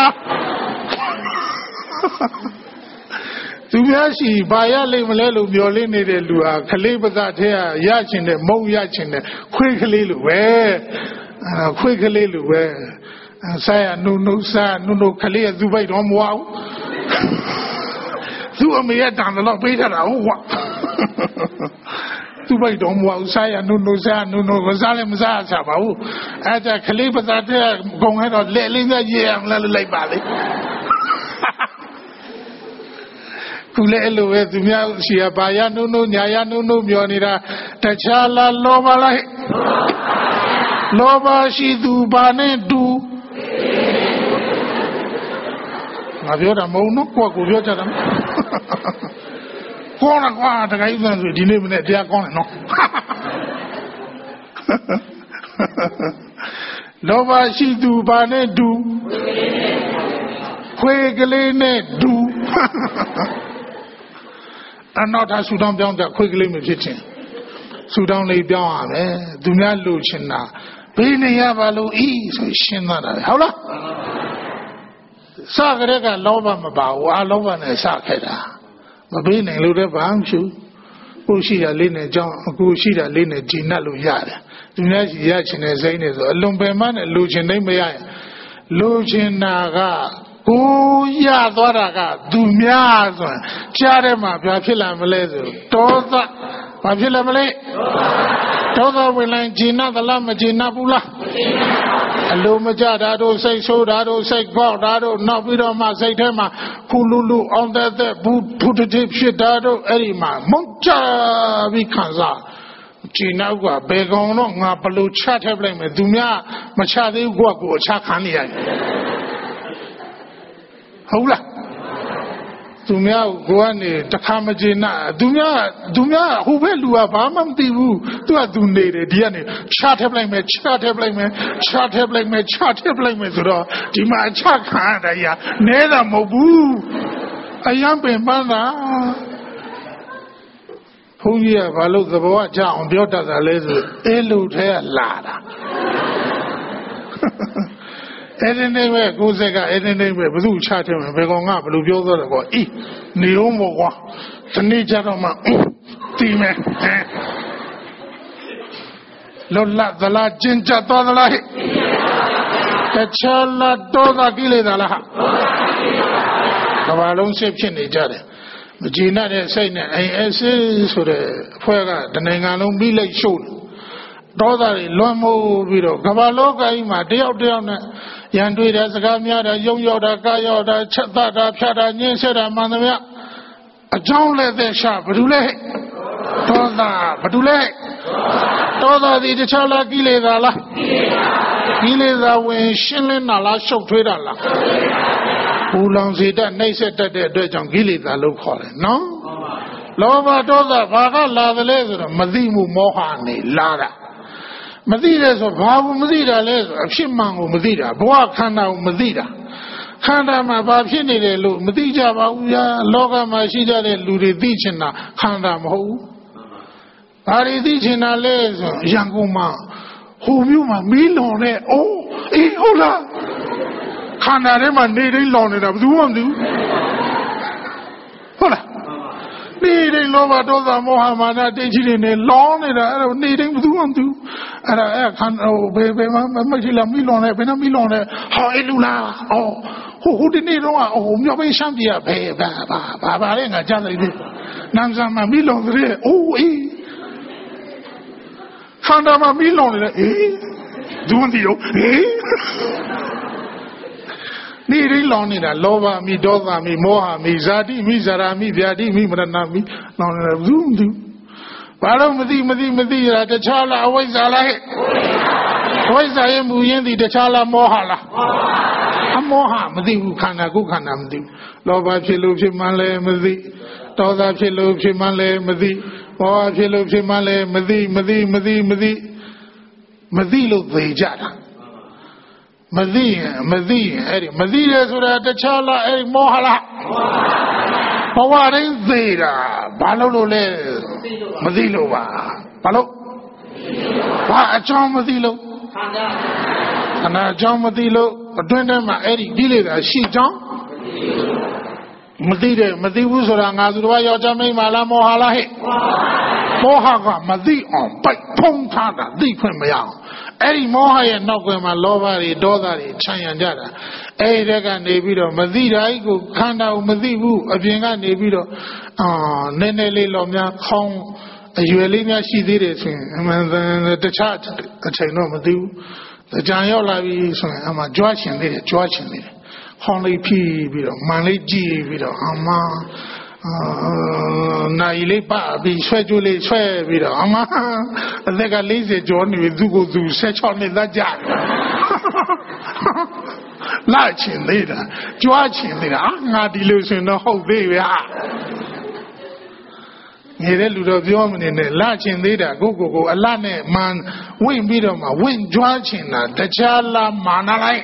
သူများရှိဘာရလိမ့်မလဲလို့မျောလင်းနေတဲ့လူဟာခလေးပဇတ်ထဲကရချင်တဲ့မုံရချင်တဲ့ခွေးကလေးလိုပဲစားရနုခလေးကသူ့ဘိုက်တော့မဝဘူးသူ့အမေကတန်တော့ပေးထားတာဟုတ်ကွာသူ့ဘိုက်တော့မဝဘူးစားရနုမစားလည်းမစားချပါဘူးအဲ့ဒါခလေးပဇတ်ထဲကဂုံဟဲတော့လက်လေးကရေအောင်လိုက်ပါလေခုလည်းအဲ့လိုပဲသူများရှိရဘာရနုံနုံညာရနုံနုံပြောနေတာတခြားလားလောဘလားလောဘရှိသူဘာနဲ့တူငါပြောတာမဟုတ်နော်ကိုယ့်ကိုပြောကြတာကောင်းလားကွာတခါကြီးဆိုဒီနေ့မနေ့တရားကောင်းတယ်နော်လောဘရှိသူဘာနဲ့တူခွေကလေးနဲ့တူအနောက်သာဆူတောင်းပြောင်းတဲ့ခွေကလေးမဖြစ်ချင်းဆူတောင်းလေးပြောင်းရမယ်သူများလူချင်တာဘေးနေရပါလို့ဤဆိုရှင်းသွားတာပဲဟုတ်လားစကြတဲ့ကလောဘမပါဘူးအလောဘနဲ့စခဲ့တာမဘေးနိုင်လို့လည်းဘာမှမဖြစ်ကိုရှိတာလေးနဲ့ကြောင်းအခုရှိတာလေးနဲ့ဂျီနတ်လို့ရတယ်သူများရှိရချင်တဲ့စိမ့်နေဆိုအလွန်ပင်မနဲ့လူချင်နေမရရင်လူချင်တာကကိုရသွားတာကသူများဆိုရင်ကြားထဲမှာဘာဖြစ်လာမလဲဆိုဒေါသဘာဖြစ်လာမလဲဒေါသဝင်လာဂျီနတ်သလားမဂျီနတ်ဘူးလားအလိုမကြတာတို့စိတ်ဆိုးတာတို့စိတ်ပေါက်တာတို့နောက်ပြီးတော့မှစိတ်ထဲမှာဖူလူလူအောင်တဲ့ဘူးဖူတတိဖြစ်တာတို့အဲ့ဒီမှာမုန်းကြပြီးခံစားဂျီနတ်ကဘယ်ကောင်တော့ငါဘလို့ချထည့်ပလိုက်မယ်သူများမချသေးဘူးကိုအခြားခံနေရတယ်ဟုတ်လားသူများကိုကနေတခါမကျေနပ်သူများဟိုဘက်လူကဘာမှမသိဘူးသူကသူနေတယ်ဒီကနေချထည့်ပလိုက်မယ်ချထည့်ပလိုက်မယ်ချထည့်ပလိုက်မယ်ချထည့်ပလိုက်မယ်ဆိုတော့ဒီမှာအချခံရတာကြီးနဲတာမဟုတ်ဘူးအယံပင်ပန်းတာဘုန်းကြီးကဘာလို့သဘောကျအောင်ပြောတတ်တာလဲဆိုအဲလူထဲကလာတာအဲ့ဒီနေပဲကိုယ်စက်ကအဲ့ဒီနေပဲဘယ်သူချတယ်ဘယ်ကောင်ကဘယ်လိုပြောသွားတယ်ကွာအေးနေအောင်ပေါ့ကွာဒီနေ့ကျတော့မှတီးမယ်လောလသလားကျင်ကြသွားသလားဟဲ့တခြားလာတော့တာကိလေသာလားဟာကဘာလုံးစစ်ဖြစ်နေကြတယ်မကျေနပ်တဲ့စိတ်နဲ့အိမ်အစစ်ဆိုတဲ့အဖွဲ့ကတနိုင်ငံလုံးပြီးလိုက်ရှုပ်ဒေါသတွေလွန်မိုးပြီးတော့ကမ္ဘာလောကကြီးမှာတယောက်နဲ့ရန်တွေ့တဲ့စကားများတာယုံရောက်တာကာရောက်တာချက်တာဖြတ်တာညှင်းဆဲတာမှန်သမျှအကြောင်းလည်းသက်ရှာဘာလို့လဲဒေါသဘာလို့လဲဒေါသဒီတခြားလားကိလေသာလားကိလေသာဝင်ရှင်းလင်းတာလားရှုပ်ထွေးတာလားဘူလောင်စေတတ်နှိမ့်ဆက်တတ်တဲ့အတွက်ကြောင့်ကိလေသာလို့ခေါ်တယ်နော်လောဘဒေါသဘာကလာတယ်လဲဆိုတော့မသိမှုမောဟနေလာတာမသိတယ်ဆိုဘာဘူးမသိတာလဲဆိုအဖြစ်မှန်ကိုမသိတာဘဝခန္ဓာကိုမသိတာခန္ဓာမှာဘာဖြစ်နေတယ်လို့မသိကြပါဘူးဗျာလောကမှာရှိကြတဲ့လူတွေသိချင်တာခန္ဓာမဟုတ်ဘူးဘာတွေသိချင်တာလဲဆိုရန်ကုန်မှာဟိုမြို့မှာမီးလွန်တဲ့အိုးအေးဟုတ်လားခန္ဓာထဲမှာနေတိုင်းလောင်နေတာဘယ်သူမှမသိဘူးဟုတ်လားနေတိုင်းလောဘဒေါသမောဟမာနတိတ်ကြီးတွေနဲ့လောင်းနေတာအဲ့တော့နေတိုင်းဘယ်သူမှမသိဘူးအဲ့ဒါအဲ့ခန္ဓာဘယ်မှာမရှိလားမီးလွန်နေဘယ်နှမီးလွန်နေဟာအဲ့လူလားအော်ဟိုဒီနေ့တော့မြောက်ပိုင်းရှမ်းပြည်ကဘယ်ဘာလဲငါကြားလိုက်ပြီနမ်ဆာမှာမီးလွန်တဲ့အိုးအေးခန္ဓာမှာမီးလွန်နေတယ်အေးဒုံတီရောအေးနေရင်းလောင်နေတာလောဘမိဒေါသမိမောဟမိဇာတိမိဇရာမိဗျာတိမိမရဏမိလောင်နေတာဘူးမသိဘူးဘာလို့မသိရတခြားလားအဝိဇ္ဇာလားဟဲ့အဝိဇ္ဇာရဲ့မူရင်းသည်တခြားလားမောဟလားအမောဟမသိဘူးခန္ဓာကိုယ်ခန္ဓာမသိဘူးလောဘဖြစ်လို့ဖြစ်မှလည်းမသိဒေါသဖြစ်လို့ဖြစ်မှလည်းမသိမောဟဖြစ်လို့ဖြစ်မှလည်းမသိလို့သိကြတာမသိရင်အဲ့ဒီမသိရဆိုတာတခြားလားအဲ့ဒီမောဟလားဘဝရင်းသေးတာဘာလို့လဲမသိလို့ပါဘာလို့ဘာအကြောင်းမသိလို့ခန္ဓာအကြောင်းမသိလို့အတွင်းထဲမှာအဲ့ဒီကိလေသာရှိကြောင်းမသိဘူးဆိုတာငါသူတော်ယောက်ျားမိန်းမလားမောဟလားဟဲ့မောဟကမသိအောင်ပိုက်ဖုံးထားတာသိခွင့်မရအောင်အဲ့ဒီမောဟရဲ့နောက်ွယ်မှာလောဘတွေဒေါသတွေခြံရံကြတာအဲ့ဒီတက်ကနေပြီးတော့မသိတာကြီးကိုခန္ဓာကိုမသိဘူးအပြင်ကနေပြီးတော့နည်းနည်းလေးလောများခေါင်းအရွယ်လေးများရှိသေးတယ်ဆိုရင်အမှန်တခြားအချိန်တော့မသိဘူးကြံရောက်လာပြီဆိုရင်အမှကြွားချင်သေးတယ်ခေါင်းလေးဖြီးပြီးတော့မှန်လေးကြည့်ပြီးတော့နိုင်လေးပါပြီးဆွဲကြိုးလေးဆွဲပြီးတော့အမအသက်က40ကျော်နေပြီသူကိုသူ16နှစ်သက်ကြလာချင်သေးတာကြွားချင်သေးတာငါဒီလိုဆိုရင်တော့ဟုတ်သေးဗျာနေတဲ့လူတော်ပြောမနေနဲ့လာချင်သေးတာကိုအလတ်နဲ့မှန်ဝင့်ပြီးတော့မှဝင့်ကြွားချင်တာတခြားလားမာနလိုက်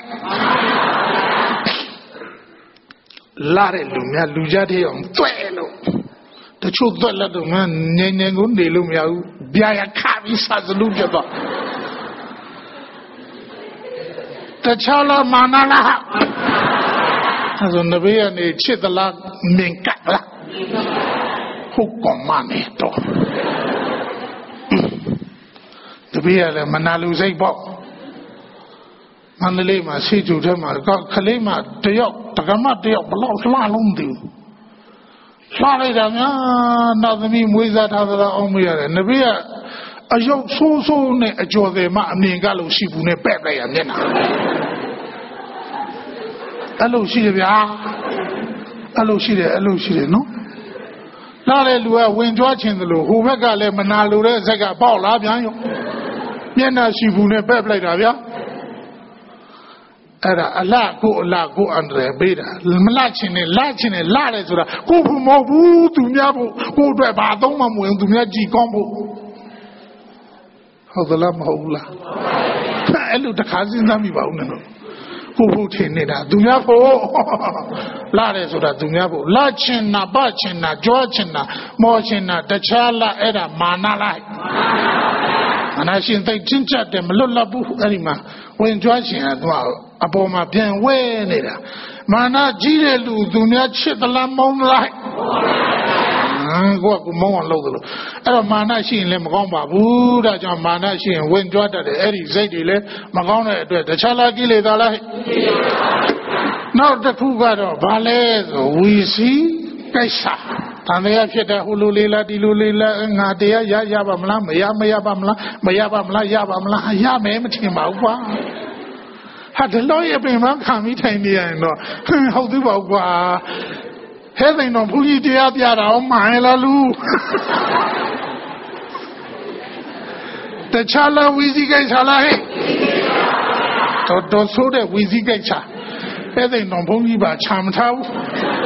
လာတဲ့လူများလူကြတဲ့အောင်တွဲလို့တချို့တွက်လက်တော့ငန်းငယ်ငယ်ကိုနေလို့မရဘူးဗျာရခပြီးစားစလို့ပြတော့တခြားလားမာနလားအဲဆိုနဘေးကနေချစ်သလားမြင်ကလားဟုတ်ကောမနေတော့တပည့်ရလည်းမနာလူစိတ်ပေါ့မန္တလေးမှာစီကျူထဲမှာခလေးမှာတယောက်တက္ကမတယောက်ဘလောက်လှလုံးတည်လှလိုက်တာများနောက်သမီးမွေးစားထားသလားအောင်မရတယ်နဘေးကအယုတ်ဆိုးဆိုးနဲ့အကျော်တယ်မှအမြင်ကလို့ရှိဘူးနဲ့ပဲ့လိုက်ရမျက်နှာအဲ့လိုရှိတယ်ဗျာအဲ့လိုရှိတယ်နော်လာတဲ့လူကဝင်ကြွားချင်တယ်လို့ဟိုဘက်ကလည်းမနာလိုတဲ့ဇက်ကပေါက်လာပြန်ရောမျက်နှာရှိဘူးနဲ့ပဲ့ပလိုက်တာဗျာအဲ့ဒါအလှကိုအန္တရာယ်ပေးတာမလှချင်နဲ့လှချင်နဲ့လှတယ်ဆိုတာကိုဘူးမဟုတ်ဘူးသူများဖို့ကိုအတွက်ဘာသုံးမှမဝင်သူများကြည်ကောင်းဖို့ဟုတ်သလားမဟုတ်ဘူးလားအဲ့လိုတခါစဉ်းစားမိပါဦးနဲ့ကိုဖို့ထင်နေတာသူများဖို့လာတယ်ဆိုတာသူများဖို့လာချင်တာပချင်တာကြွားချင်တာမောချင်တာတခြားလားအဲ့ဒါမာနလိုက်မာနရှင်သိချင်းကြတယ်မလွတ်လပ်ဘူးအဲ့ဒီမှာဝင်ကြွားချင်တာသူကအပေါ်မှာပြန်ဝဲနေတာမာနကြီးတဲ့လူသူများချစ်သလားမုန်းလားကိုကမုန်းအောင်လုပ်သလိုအဲ့တော့မာနရှိရင်လည်းမကောင်းပါဘူးဒါကြောင့်မာနရှိရင်ဝင်ကြွားတတ်တယ်အဲ့ဒီစိတ်တွေလည်းမကောင်းတဲ့အတွက်တခြားလားကိလေသာလားနောက်တစ်ခုကတော့ဘာလဲဆိုဝီစီကိစ္စတန်တရားဖြစ်တဲ့ဟိုလိုလေးလားဒီလိုလေးလားငါတရားရပါမလားမရပါမလားရပါမလားရမယ်မထင်ပါဘူးကွာဟာဒီလိုရပင်မှခံပြီးထိုင်နေရရင်တော့ဟုတ်သေးပါဘူးကွာဟဲ့သိန်တော်ဘုရားတရားပြတာအောင်မှန်လားလူတခြားလားဝီစီကိစ္စလားဟဲ့တော်ဆိုးတဲ့ဝီစီကိစ္စဟဲ့သိန်တော်ဘုန်းကြီးပါချမ်းထားဘူး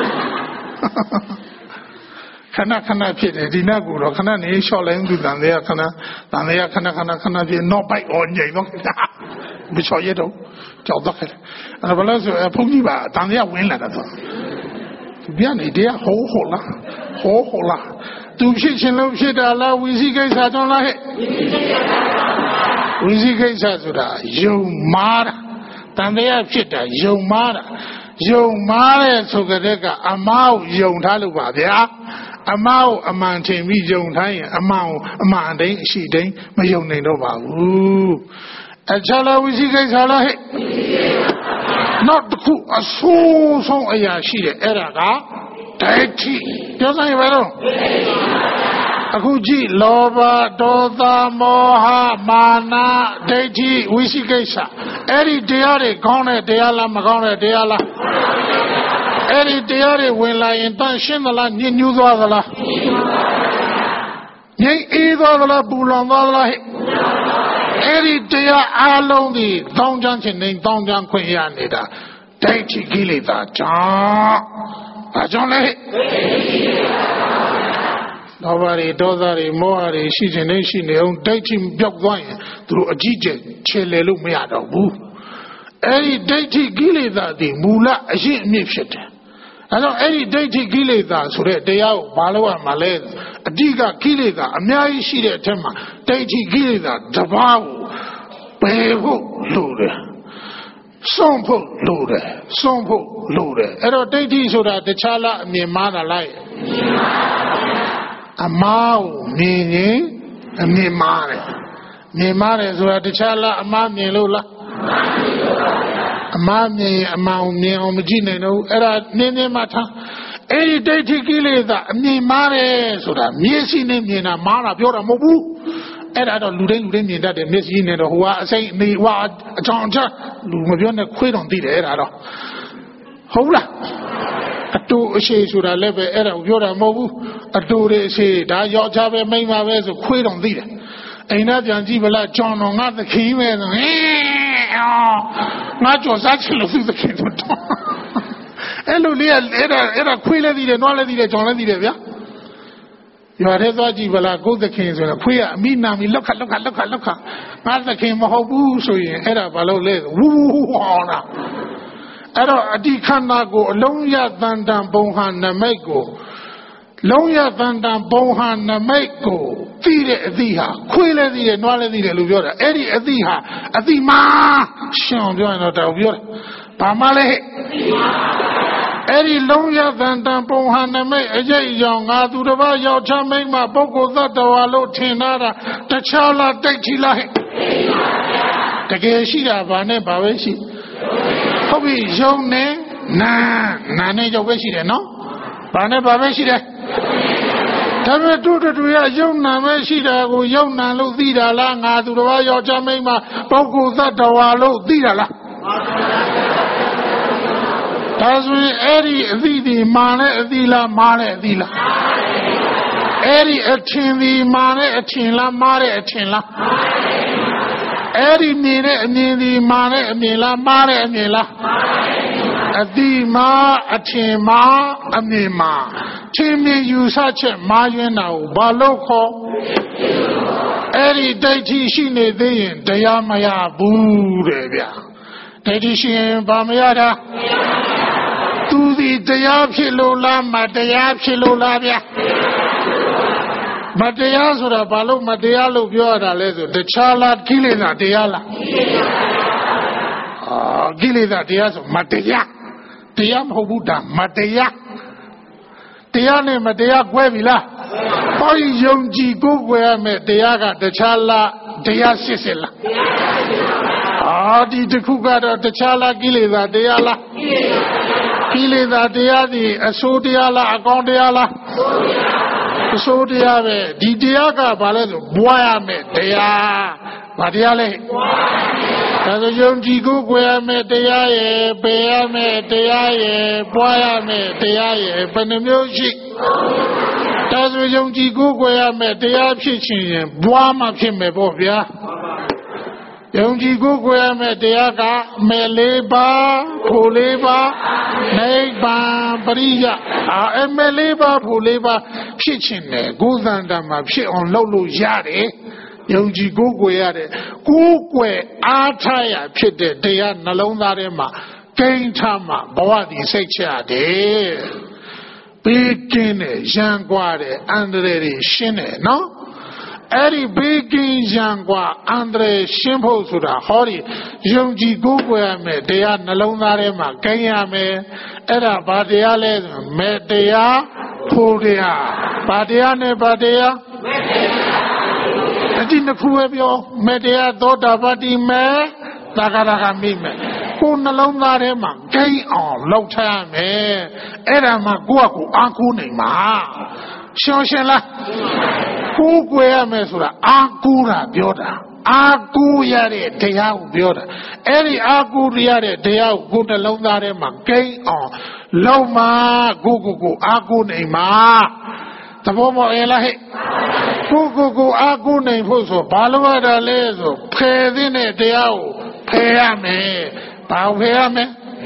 ခဏဖြစ်တယ်ဒီနောက်ကိုတော့ခဏနေလျှော့လိုက်သူတန်လေးခဏဖြစ်တော့ပိုက်အောင်ညိန်တော့မလျှော့ရတော့ကြောက်တော့ခဲ့အဲ့ဘာလို့ဆိုဘုန်းကြီးပါတန်လေးဝင်လာတာဆိုပြန်နေတရားဟောလားသူဖြစ်ချင်းလို့ဖြစ်တာလားဝီစီကိစ္စကြောင့်လားဟဲ့ဝီစီကိစ္စဆိုတာယုံမာတာတန်တရားဖြစ်တာယုံမာတာယုံမာတဲ့ဆိုကြတဲ့ကအမားကိုယုံထားလို့ပါဗျာအမားကိုအမှန်ထင်ပြီးယုံထားရင်အမှန်ကိုအမှန်တိုင်းအရှိတိုင်းမယုံနိုင်တော့ပါဘူးအခြားလားဝီစီကိစ္စလားဟဲ့နောက်တစ်ခုအဆိုးဆုံးအရာရှိတယ်အဲ့ဒါကဒိဋ္ဌိပြောစမ်းရပါတော့အခုကြည့်လောဘဒေါသမောဟမာနဒိဋ္ဌိဝိသိကိစ္စအဲ့ဒီတရားတွေကောင်းတဲ့တရားလားမကောင်းတဲ့တရားလားအဲ့ဒီတရားတွေဝင်လာရင်တန်ရှင်းသလားညှဉ်းညူးသွားသလားငြိမ်းအေးသွားသလားပူလောင်သွားသလားဟဲ့အဲ့ဒီတရားအလုံးဒီတောင်းချမ်းခြင်းနဲ့တောင်းချမ်းခွင့်ရနေတာဒိဋ္ဌိကိလေသာကြောင့်ဘာကြောင့်လဲလောဘတွေဒေါသတွေမောဟတွေရှိခြင်းနဲ့ရှိနေအောင်ဒိဋ္ဌိပြောက်သွားရင်သူတို့အကြီးကျယ်ခြေလှယ်လို့မရတော့ဘူးအဲ့ဒီဒိဋ္ဌိကိလေသာဒီမူလအရင်အမြစ်ဖြစ်တယ်အဲတော့အဲ့ဒီဒိဋ္ဌိကိလေသာဆိုတဲ့တရားကိုဘာလို့ရမှာလဲအဓိကကိလေသာအများကြီးရှိတဲ့အထက်မှာဒိဋ္ဌိကိလေသာတစ်ပါးကိုပယ်ဖို့လိုတယ်ဆုံးဖို့လိုတယ်အဲ့တော့ဒိဋ္ဌိဆိုတာတခြားလားအမြင်မှားတာလားအမားကိုမြင်ရင်အမြင်မှားတယ်ဆိုတာတခြားလားအမားမြင်လို့လားအမားမြင်ရင်အမှန်ကိုမြင်အောင်မကြည့်နိုင်တော့ဘူးအဲ့ဒါနင်းမှထားအဲ့ဒီဒိဋ္ဌိကိလေသာအမြင်မှားတယ်ဆိုတာမျက်စိနဲ့မြင်တာမှားတာပြောတာမဟုတ်ဘူးအဲ့ဒါတော့လူတိုင်းမြင်တတ်တယ်မျက်စိနဲ့တော့ဟိုကအစိမ့်နေဟိုအချောင်းချလူမပြောနဲ့ခွေးတော်သိတယ်အဲ့ဒါတော့ဟုတ်လားအတူအရှိဆိုတာလည်းပဲအဲ့ဒါကိုပြောတာမဟုတ်ဘူးအတူတွေအရှိဒါယောက်ျားပဲမိန်းမပဲဆိုခွေးတော်သိတယ်အိမ်သားပြန်ကြည့်ဗလားကြောင်တော်ငါသခင်ပဲဆိုငါကြော်စားချင်လို့သူသခင်တို့အဲ့လိုလေးအဲ့ဒါခွေးလည်းသိတယ်နွားလည်းသိတယ်ကြောင်လည်းသိတယ်ဗျာရွာထဲသွားကြည့်ဗလားကိုယ်သခင်ဆိုတော့ခွေးကအမိနာမီလောက်ခငါသခင်မဟုတ်ဘူးဆိုရင်အဲ့ဒါဘာလို့လဲဝူးဟောတာအဲ့တော့အတိခန္ဓာကိုအလုံးရတန်တန်ဘုံဟာနမိတ်ကိုလုံးရတန်တန်ဘုံဟာနမိတ်ကိုသိတဲ့အသည့်ဟာခွေးလည်းသိတယ်နွားလည်းသိတယ်လို့ပြောတာအဲ့ဒီအသည့်ဟာအသည့်မှာရှင်းပြောရင်တော့တော်ပြောတယ်ဘာမှလဲအဲ့ဒီလုံးရတန်တန်ဘုံဟာနမိတ်အကျိတ်ကြောင့်ငါသူတစ်ပါးယောက်ျားမိန်းမပုဂ္ဂိုလ်သတ္တဝါလို့ထင်တာတခြားလားတိတ်ချီလားဟဲ့တကယ်ရှိတာဘာနဲ့ဘာပဲရှိဟုတ်ပြီယုံနဲ့နာနဲ့ကြောက်ပဲရှိတယ်နော်ဘာနဲ့ဘာပဲရှိတယ်ဒါပေမဲ့တူရယုံနာပဲရှိတာကိုယုံနာလို့သိတာလားငါသူတစ်ပါးယောက်ျားမိန်းမပုဂ္ဂိုလ်သတ္တဝါလို့သိတာလားဒါဆိုရင်အဲ့ဒီအသည့်ဒီမာနဲ့အသည့်လားမာနဲ့အသည့်လားအဲ့ဒီအထင်ဒီမာနဲ့အထင်လားမာတဲ့အထင်လားအဲ့ဒီမြင်တဲ့အမြင်ဒီမာနဲ့အမြင်လားမာတဲ့အမြင်လားအသည့်မာအထင်မာအမြင်မာထင်မြင်ယူဆချက်မာယွင်းတာကိုဘာလို့ခေါ်အဲ့ဒီဒိဋ္ဌိရှိနေသေးရင်တရားမရဘူးတဲ့ဗျာဒိဋ္ဌိရှိရင်ဘာမရတာသူဒီတရားဖြစ်လို့လားမတရားဖြစ်လို့လားဗျာမတရားဆိုတာဘာလို့မတရားလို့ပြောရတာလဲဆိုတခြားလားကိလေသာတရားလားကိလေသာတရားဆိုမတရားမဟုတ်ဘူးဒါမတရားနဲ့မတရားကွဲပြီလားဟောယုံကြည်ကိုယ်ွယ်ရမယ်တရားကတခြားလားတရားစစ်လားဒီတစ်ခုကတော့တခြားလားကိလေသာတရားလားကိလေသာတရားဒီအဆိုးတရားလားအကောင်းတရားလားအဆိုးတရားပဲဒီတရားကဘာလဲဆိုပွားရမယ်တရားဘာတရားလဲဒါဆိုယုံကြည်ကိုယ်ွယ်ရမယ်တရားရဲ့ပယ်ရမယ်တရားရဲ့ပွားရမယ်တရားရဲ့ဘယ်နှမျိုးရှိဒါဆိုယုံကြည်ကိုယ်ွယ်ရမယ်တရားဖြစ်ခြင်းရင်ပွားမှဖြစ်မယ်ပေါ့ဗျာယုံကြည်ကိုယ်ွယ်ရမယ်တရားကမယ်လေးပါဖို့လေးပါနိဗ္ဗာန်ပရိယမယ်လေးပါဖို့လေးပါဖြစ်ခြင်းနဲ့ကိုယ်သန္တာမှာဖြစ်အောင်လုပ်လို့ရတယ်ယုံကြည်ကိုယ်ွယ်ရတယ်ကိုယ်ွယ်အားထားရဖြစ်တဲ့တရားနှလုံးသားထဲမှာကိန်းထားမှဘဝတည်စိတ်ချရတယ်ပေးကင်းတဲ့ရန်ကွာတဲ့အန္တရာယ်တွေရှင်းတယ်နော်အဲ့ဒီဘေးကင်းရန်กว่าအန္တရာယ်ရှင်းဖို့ဆိုတာဟောဒီယုံကြည်ကိုယ်ွယ်ရမယ်တရားနှလုံးသားထဲမှာကိန်းရမယ်အဲ့ဒါဘာတရားလဲဆိုမဲ့တရားဖို့တရားဘာတရားနဲ့ဘာတရားအတိနှစ်ခုပဲပြောမဲ့တရားသောတာပတိမဲ့သာဂရဂမိမဲ့ကိုယ်နှလုံးသားထဲမှာကိန်းအောင်လောက်ချရမယ်အဲ့ဒါမှကိုယ့်အကူအားကိုးနိုင်မှာရှင်းလားကိုယ်ွယ်ရမယ်ဆိုတာအာကူတာပြောတာအာကူရတဲ့တရားကိုပြောတာအဲ့ဒီအာကူရတဲ့တရားကိုကိုယ်နှလုံးသားထဲမှာကိန်းအောင်လုံးမကိုအာကူနိုင်မှာသဘောပေါက်ရဲ့လားဟဲ့ကိုအာကူနိုင်ဖို့ဆိုဘာလို့ရတာလဲဆိုဖယ်သင့်တဲ့တရားကိုဖယ်ရမယ်ဘာဖယ်ရမလဲ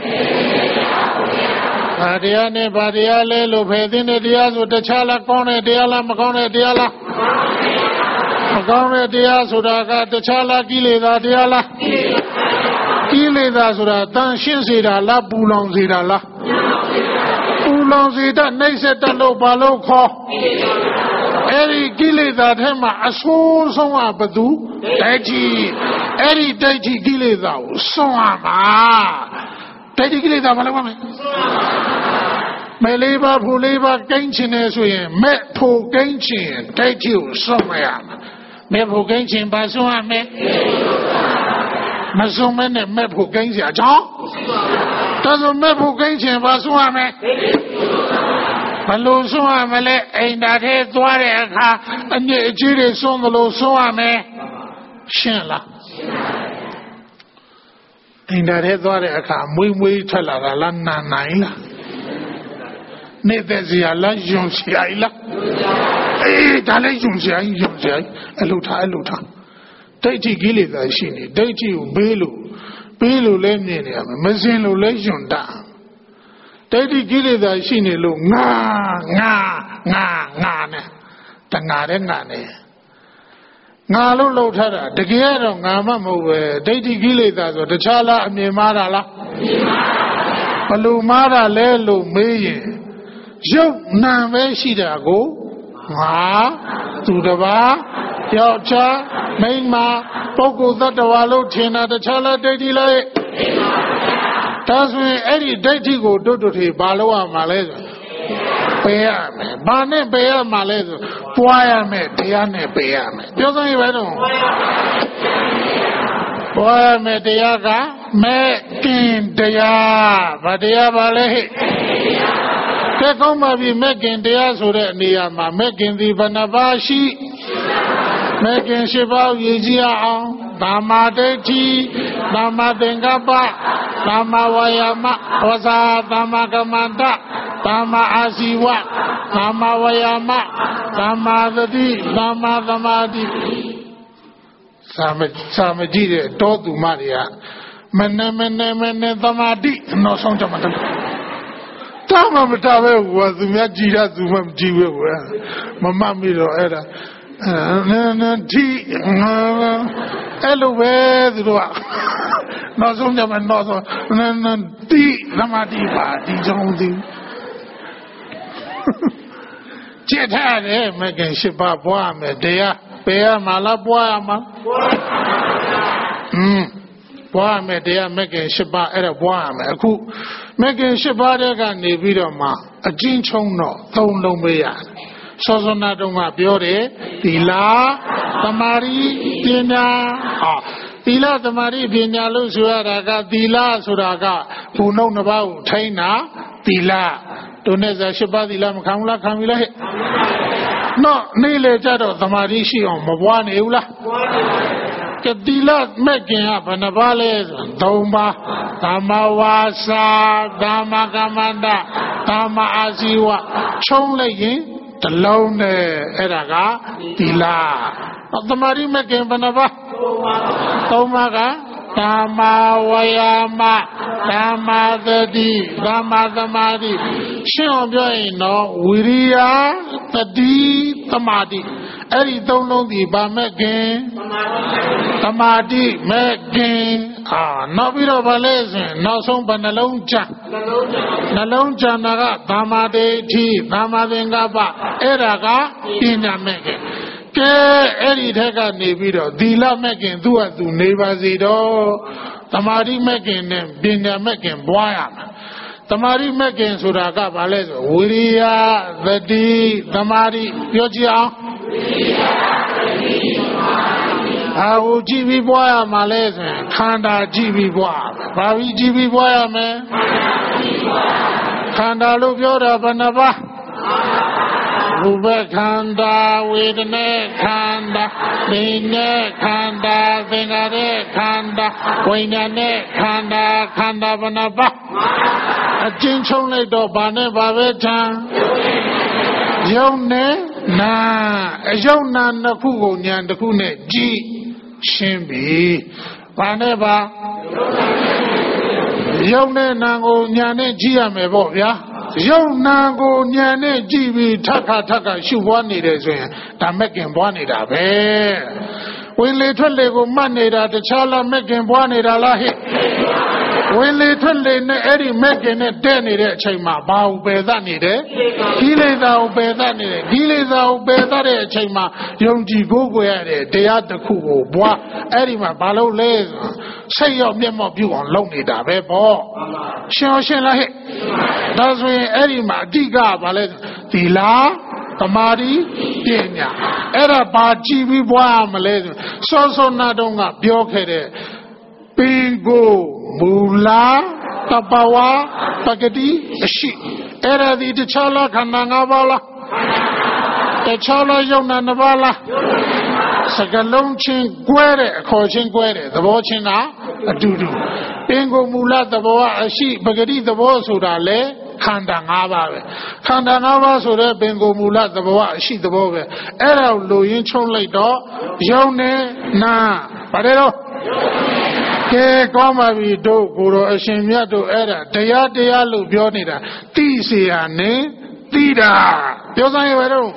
ဘာတရားနဲ့ဘာတရားလဲလို့ဖယ်သိတဲ့တရားဆိုတခြားလားကောင်းတဲ့တရားလားမကောင်းတဲ့တရားလားမကောင်းတဲ့တရားဆိုတာကတခြားလားကိလေသာတရားလားကိလေသာဆိုတာတန်ရှင်းစေတာလားပူလောင်စေတာလားပူလောင်စေတာနှိမ့်ဆက်တတ်လို့ဘာလို့ခေါ်အဲ့ဒီကိလေသာထဲမှာအဆိုးဆုံးကဘသူဒိဋ္ဌိအဲ့ဒီဒိဋ္ဌိကိလေသာကိုစွန့်ရမှာဒိဋ္ဌိကိလေသာဘာလို့မလဲမဲ့လေးပါဖို့လေးပါကိန်းချင်တယ်ဆိုရင်မဲ့ဖို့ကိန်းချင်ဒိဋ္ဌိကိုစွန့်မရမှာမဲ့ဖို့ကိန်းချင်ဘာစွန့်ရမလဲမစွန့်မဲနဲ့မဲ့ဖို့ကိန်းစရာအကြောင်းဒါဆိုမဲ့ဖို့ကိန်းချင်ဘာစွန့်ရမလဲဘလို့စွန့်ရမလဲအိမ်ဓာတ်ထဲသွားတဲ့အခါအညစ်အကြေးတွေစွန့်သလိုစွန့်ရမယ်ရှင်းလားအိမ်ဓာတ်ထဲသွားတဲ့အခါမွေးထွက်လာတာလားနာနိုင်လားနေတဲ့စရာလားယွန်စရာလားဒါလည်းယွန်စရာအလုထားဒိဋ္ဌိကိလေသာရှိနေဒိဋ္ဌိကိုဘေးလို့လဲမြင်နေရမယ်မစင်လို့လဲယွန်တာဒိဋ္ဌိကိလေသာရှိနေလို့ငါနဲ့တငါတဲ့ငါနဲ့ငါလို့လှုပ်ထားတာတကယ်တော့ငါမှမဟုတ်ပဲဒိဋ္ဌိကိလေသာဆိုတခြားလားအမြင်မှားတာလားဘလို့မှားတာလဲလို့မေးရင်ရုပ်နာပဲရှိတာကိုငါသူတစ်ပါးယောက်ျားမိန်းမပုဂ္ဂိုလ်သတ္တဝါလို့ထင်တာတခြားလားဒိဋ္ဌိလားဒါဆိုရင်အဲ့ဒီဒိဋ္ဌိကိုတို့ထေဘာလို့ရမှာလဲဆိုပယ်ရမယ်ဘာနဲ့ပယ်ရမှာလဲဆိုပွားရမယ်တရားနဲ့ပယ်ရမယ်ပြောစမ်းရပါတော့ပွားရမယ်တရားကမဲ့ကင်တရားဘာတရားပါလဲဟဲ့ကဲကောင်းပါပြီမဲ့ကင်တရားဆိုတဲ့နေရာမှာမဲ့ကင်ဒီဘဏ္ဍပါရှိမဲ့ကင်ရှိပါးရည်ကြည်အောင်သမ္မာဒိဋ္ဌိသမ္မာသင်္ကပ္ပသမ္မာဝါယာမဝဇာသမ္မာကမ္မန္တသမ္မာအာဇီဝသမ္မာဝါယာမသမ္မာသတိသမ္မာသမာဓိစာမကြည့်တဲ့တောသူမတွေကမနဲ့သမာဓိနောက်ဆုံးကြမှာတာမမတာပဲဟိုသူများကြည်တာသူမှမကြည့်ဘူးကွာမမမိတော့အဲ့ဒါဒီအဲ့လိုပဲသူတို့ကနောက်ဆုံးကြမှာနောက်ဆုံးဒီသမာဓိပါဒီကြောင့်ဒီကြည့်ထားတယ်မကင်ရှိပါပွားမယ်တရားပယ်ရမှာလားပွားရမှာပွားမယ်တရားမကင်ရှိပါအဲ့ဒါပွားရမယ်အခုမကင်ရှိပါတဲ့ကနေပြီးတော့မှအကျဉ်းချုံတော့သုံးလုံးပေးရတယ်စောစောနာတုန်းကပြောတယ်သီလသမာဓိပညာသီလသမာဓိပညာလို့ဆိုရတာကသီလဆိုတာကဘုံနှုတ်နှစ်ပါးကိုထိန်းတာသီလတို့နဲ့ဆို၈ပါးသီလမခံဘူးလားခံပြီလားဟဲ့နော်နေ့လေကြတော့သမာဓိရှိအောင်မပွားနေဘူးလားကတိလမဲ့ခင်ကဘယ်နှပါးလဲဆို၃ပါးသမ္မာဝါစာသမ္မာကမ္မန္တသမ္မာအာဇီဝခြုံလိုက်ရင်တလုံးနဲ့အဲ့ဒါကတိလသမာဓိမဲ့ခင်ဘယ်နှပါး၃ပါးကသမ္မာဝါယာမသမ္မာသတိသမ္မာသမာဓိရှင်းအောင်ပြောရင်တော့ဝိရိယသတိသမာဓိအဲ့ဒီသုံးလုံးဒီဗာမဲ့ခင်သမာဓိမဲ့ခင်နောက်ပြီးတော့ဗာလဲဆိုရင်နောက်ဆုံးဘယ်နှလုံးချနှလုံးချတာကသမ္မာဒိဋ္ဌိသမ္မာသင်္ကပ္ပအဲ့ဒါကပညာမဲ့ခင်ကဲအဲ့ဒီထက်ကနေပြီးတော့သီလမဲ့ခင်သူ့ဟာသူနေပါစေတော့သမာဓိမဲ့ခင်နဲ့ပညာမဲ့ခင်ပွားရမှာသမာဓိမဲ့ခင်ဆိုတာကဘာလဲဆိုဝိရိယသတိသမာဓိပြောကြည့်အောင်အာဟုကြည့်ပြီးပွားရမှာလဲဆိုရင်ခန္ဓာကြည့်ပြီးပွားဘာပြီးကြည့်ပြီးပွားရမလဲခန္ဓာလို့ပြောတာဘယ်နှပါးရူပခန္ဓာဝေဒနာခန္ဓာသင်္ညာခန္ဓာသင်္ခါရခန္ဓာဝိညာဉ်ခန္ဓာခန္ဓာဘယ်နှပါးအကျဉ်းချုံလိုက်တော့ဘာနဲ့ဘာပဲချမ်းယုံနဲ့နာအယုံနာနှစ်ခုကိုဉာဏ်တစ်ခုနဲ့ကြည့်ရှင်းပြီဘာနဲ့ဘာယုံနဲ့နာကိုဉာဏ်နဲ့ကြည့်ရမယ်ပေါ့ဗျာယုံနာကိုဉာဏ်နဲ့ကြည့်ပြီးထပ်ခါရှုပွားနေတယ်ဆိုရင်ဒါမဲ့ခင်ပွားနေတာပဲဝင်လေထွက်လေကိုမှတ်နေတာတခြားလားမဲ့ခင်ပွားနေတာလားဟဲ့ဝင်လေထွက်လေနဲ့အဲ့ဒီမဲ့ခင်နဲ့တဲ့နေတဲ့အချိန်မှာဘာကိုပယ်သနေတယ်ကိလေသာကိုပယ်သနေတယ်ကိလေသာကိုပယ်သတဲ့အချိန်မှာယုံကြည်ကိုးကွယ်ရတဲ့တရားတစ်ခုကိုဘွားအဲ့ဒီမှာဘာလို့လဲစိတ်ရောက်မျက်မှောက်ပြုအောင်လုပ်နေတာပဲပေါ့ရှင်းလားဟဲ့ဒါဆိုရင်အဲ့ဒီမှာအဓိကဘာလဲသီလသမာဓိပညာအဲ့ဒါဘာကြည့်ပြီးပွားရမလဲဆိုစောနာတုန်းကပြောခဲ့တဲ့ပင်ကိုမူလာတပဝါပဂတိအရှိအဲ့ဒါဒီတခြားလားခန္ဓာ၅ပါးလားတခြားလားယုံနာ၅ပါးလားစကလုံးချင်းကွဲတဲ့အခေါ်ချင်းကွဲတဲ့သဘောချင်းကအတူတူပင်ကိုမူလသဘောအရှိပဂတိသဘောဆိုတာလေခန္ဓာ၅ပါးပဲခန္ဓာ၅ပါးဆိုတဲ့ပင်ကိုယ်မူလသဘောအရှိသဘောပဲအဲ့ဒါကိုလူရင်းချုံလိုက်တော့ယုံနေနာဗါတယ်တော့ကဲကောင်းပါပြီတို့ကိုယ်တော်အရှင်မြတ်တို့အဲ့ဒါတရားလို့ပြောနေတာသိเสียနေသိတာပြောစမ်းရပါတော့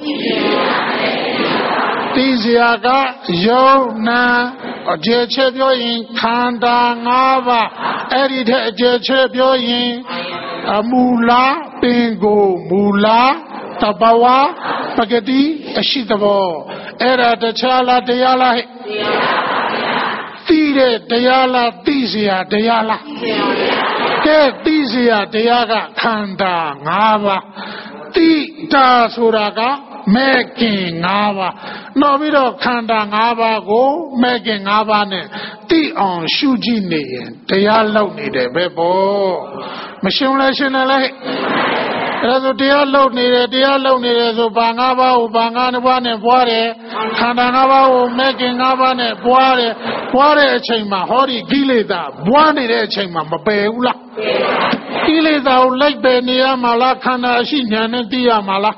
သိเสียကယုံနာအကျေချက်ပြောရင်ခန္ဓာ၅ပါးအဲ့ဒီတဲ့အကျေချက်ပြောရင်အမူလာပင်ကိုမူလာတဘာဝပဂတိအရှိတဘောအဲ့ဒါတခြားလားတရားလားဟဲ့သိတဲ့တရားလားသိเสียတရားလားကဲသိเสียတရားကခန္ဓာ၅ပါးသိတာဆိုတာကမဲ့ခင်၅ပါးနောက်ပြီးတော့ခန္ဓာ၅ပါးကိုမဲ့ခင်၅ပါးနဲ့သိအောင်ရှုကြည့်နေရင်တရားလောက်နေတယ်ပဲပေါ့မရှင်းလဲရှင်းတယ်လေအဲ့ဒါဆိုတရားလောက်နေတယ်ဆိုဘာ၅ပါးကိုဘာ၅ပါးနဲ့ပွားတယ်ခန္ဓာ၅ပါးကိုမဲ့ခင်၅ပါးနဲ့ပွားတဲ့အချိန်မှာဟောဒီကိလေသာပွားနေတဲ့အချိန်မှာမပယ်ဘူးလားကိလေသာကိုလိုက်ပယ်နေရမှာလားခန္ဓာအရှိညာနဲ့သိရမှာလား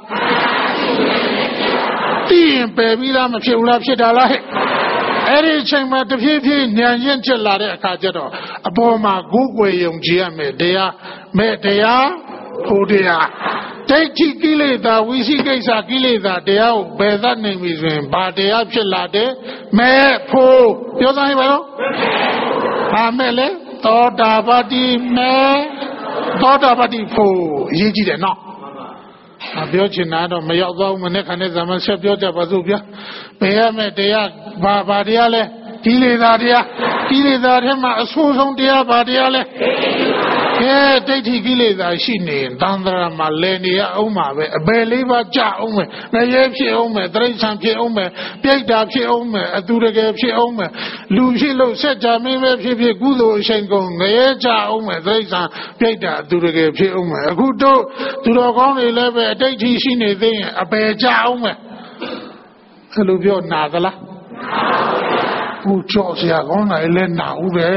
သိရင်ပယ်ပြီးသားမဖြစ်ဘူးလားဖြစ်တာလားဟဲ့အဲ့ဒီအချိန်မှာတဖြည်းဖြည်းဉာဏ်ရင့်ကျက်လာတဲ့အခါကျတော့အပေါ်မှာကိုယ်ွယ်ယုံကြည်ရမယ်တရားမဲ့တရားဟိုတရားဒိဋ္ဌိကိလေသာဝိသိကိစ္စကိလေသာတရားကိုပယ်သတ်နိုင်ပြီဆိုရင်ဘာတရားဖြစ်လာတယ်မဲ့ဖို့ပြောစမ်းပါတော့ဘာမဲ့လဲသောတာပတိမဲ့သောတာပတိဖို့အရေးကြီးတယ်နော်ပြောချင်တာတော့မရောက်သွားဘူးမနေ့ကနဲ့ဇာမဆက်ပြောကြပါစို့ဗျာဘယ်ရမဲ့တရားဘာတရားလဲကိလေသာတရားကိလေသာထဲမှာအဆိုးဆုံးတရားဘာတရားလဲကဲဒိဋ္ဌိကိလေသာရှိနေရင်သံဃာမှာလည်နေရအောင်ပါပဲအပယ်လေးပါးကြအောင်မယ်ငရဲဖြစ်အောင်မယ်တိရစ္ဆာန်ဖြစ်အောင်မယ်ပြိတ္တာဖြစ်အောင်မယ်အတူတကယ်ဖြစ်အောင်မယ်လူဖြစ်လို့ဆက်ကြမင်းပဲဖြစ်ကုသိုလ်အရှိန်ကုန်ငရဲကြအောင်မယ်တိရစ္ဆာန်ပြိတ္တာအတူတကယ်ဖြစ်အောင်မယ်အခုတို့သူတော်ကောင်းတွေလည်းပဲအတိတ်ကြီးရှိနေသေးရင်အပယ်ကြအောင်မယ်အဲ့လိုပြောနာသလားဘူးကြောက်စရာကောင်းတာလည်းနာဦးပဲ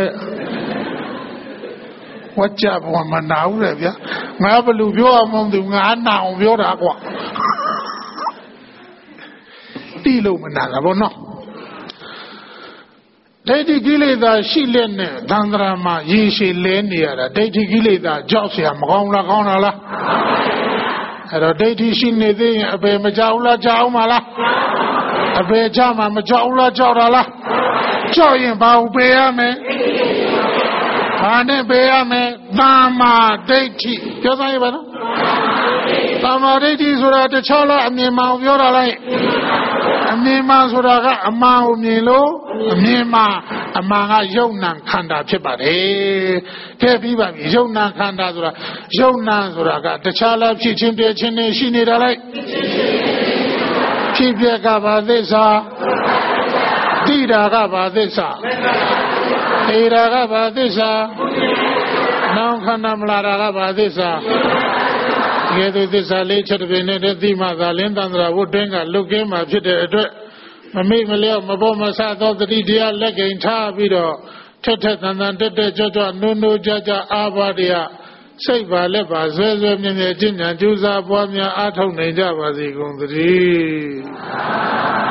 ဝါကြဘောမနာဦးလေဗျာငါဘယ်လိုပြောအောင်မသိဘူးငါနာအောင်ပြောတာကွာတိလို့မနာတာဘောနော်ဒိဋ္ဌိကိလေသာရှိလက်နဲ့သံဃာမှာရေရှည်လဲနေရတာဒိဋ္ဌိကိလေသာကြောက်เสียမကောင်းလားကောင်းတာလားအဲ့တော့ဒိဋ္ဌိရှိနေသေးရင်အပေမကြောက်လားကြောက်အောင်မလားအပေကြမှာမကြောက်လားကြောက်တာလားကြောက်ရင်ဘာကိုပေးရမလဲဘာနဲ့ပေးရမလဲသမ္မာဒိဋ္ဌိပြောသားရပါနော်သမ္မာဒိဋ္ဌိဆိုတာတခြားလားအမြင်မှန်ကိုပြောတာလားအမြင်မှန်ဆိုတာကအမှန်ကိုမြင်လို့အမြင်မှန်အမှန်ကယုံနာခန္ဓာဖြစ်ပါတယ်ကဲပြီးပါပြီယုံနာခန္ဓာဆိုတာကတခြားလားဖြစ်ချင်းပြချင်းနေရှိနေတာလားဖြစ်ပြကဘာသစ္စာတိတာကဘာသစ္စာဧရာကဘာသစ္စာနောင်ခန္ဓာမလာတာကဘာသစ္စာကဲသူသစ္စာလေးချက်တစ်ပင်နဲ့သိမှသာလင်းတန္တရာဝတ်တွင်းကလုတ်ကင်းမှာဖြစ်တဲ့အတွက်မမိမလျော့မပေါ်မဆသောတတိတရားလက်ကိန်ထားပြီးတော့ထက်ထက်သန်သန်တက်တက်ကြွကြွနိုးကြကြအာဘာတရားစိတ်ပါလက်ပါဆွဲမြဲမြဲကျင့်ကြံကြိုးစားပွားများအားထုတ်နိုင်ကြပါစေကုန်သတည်း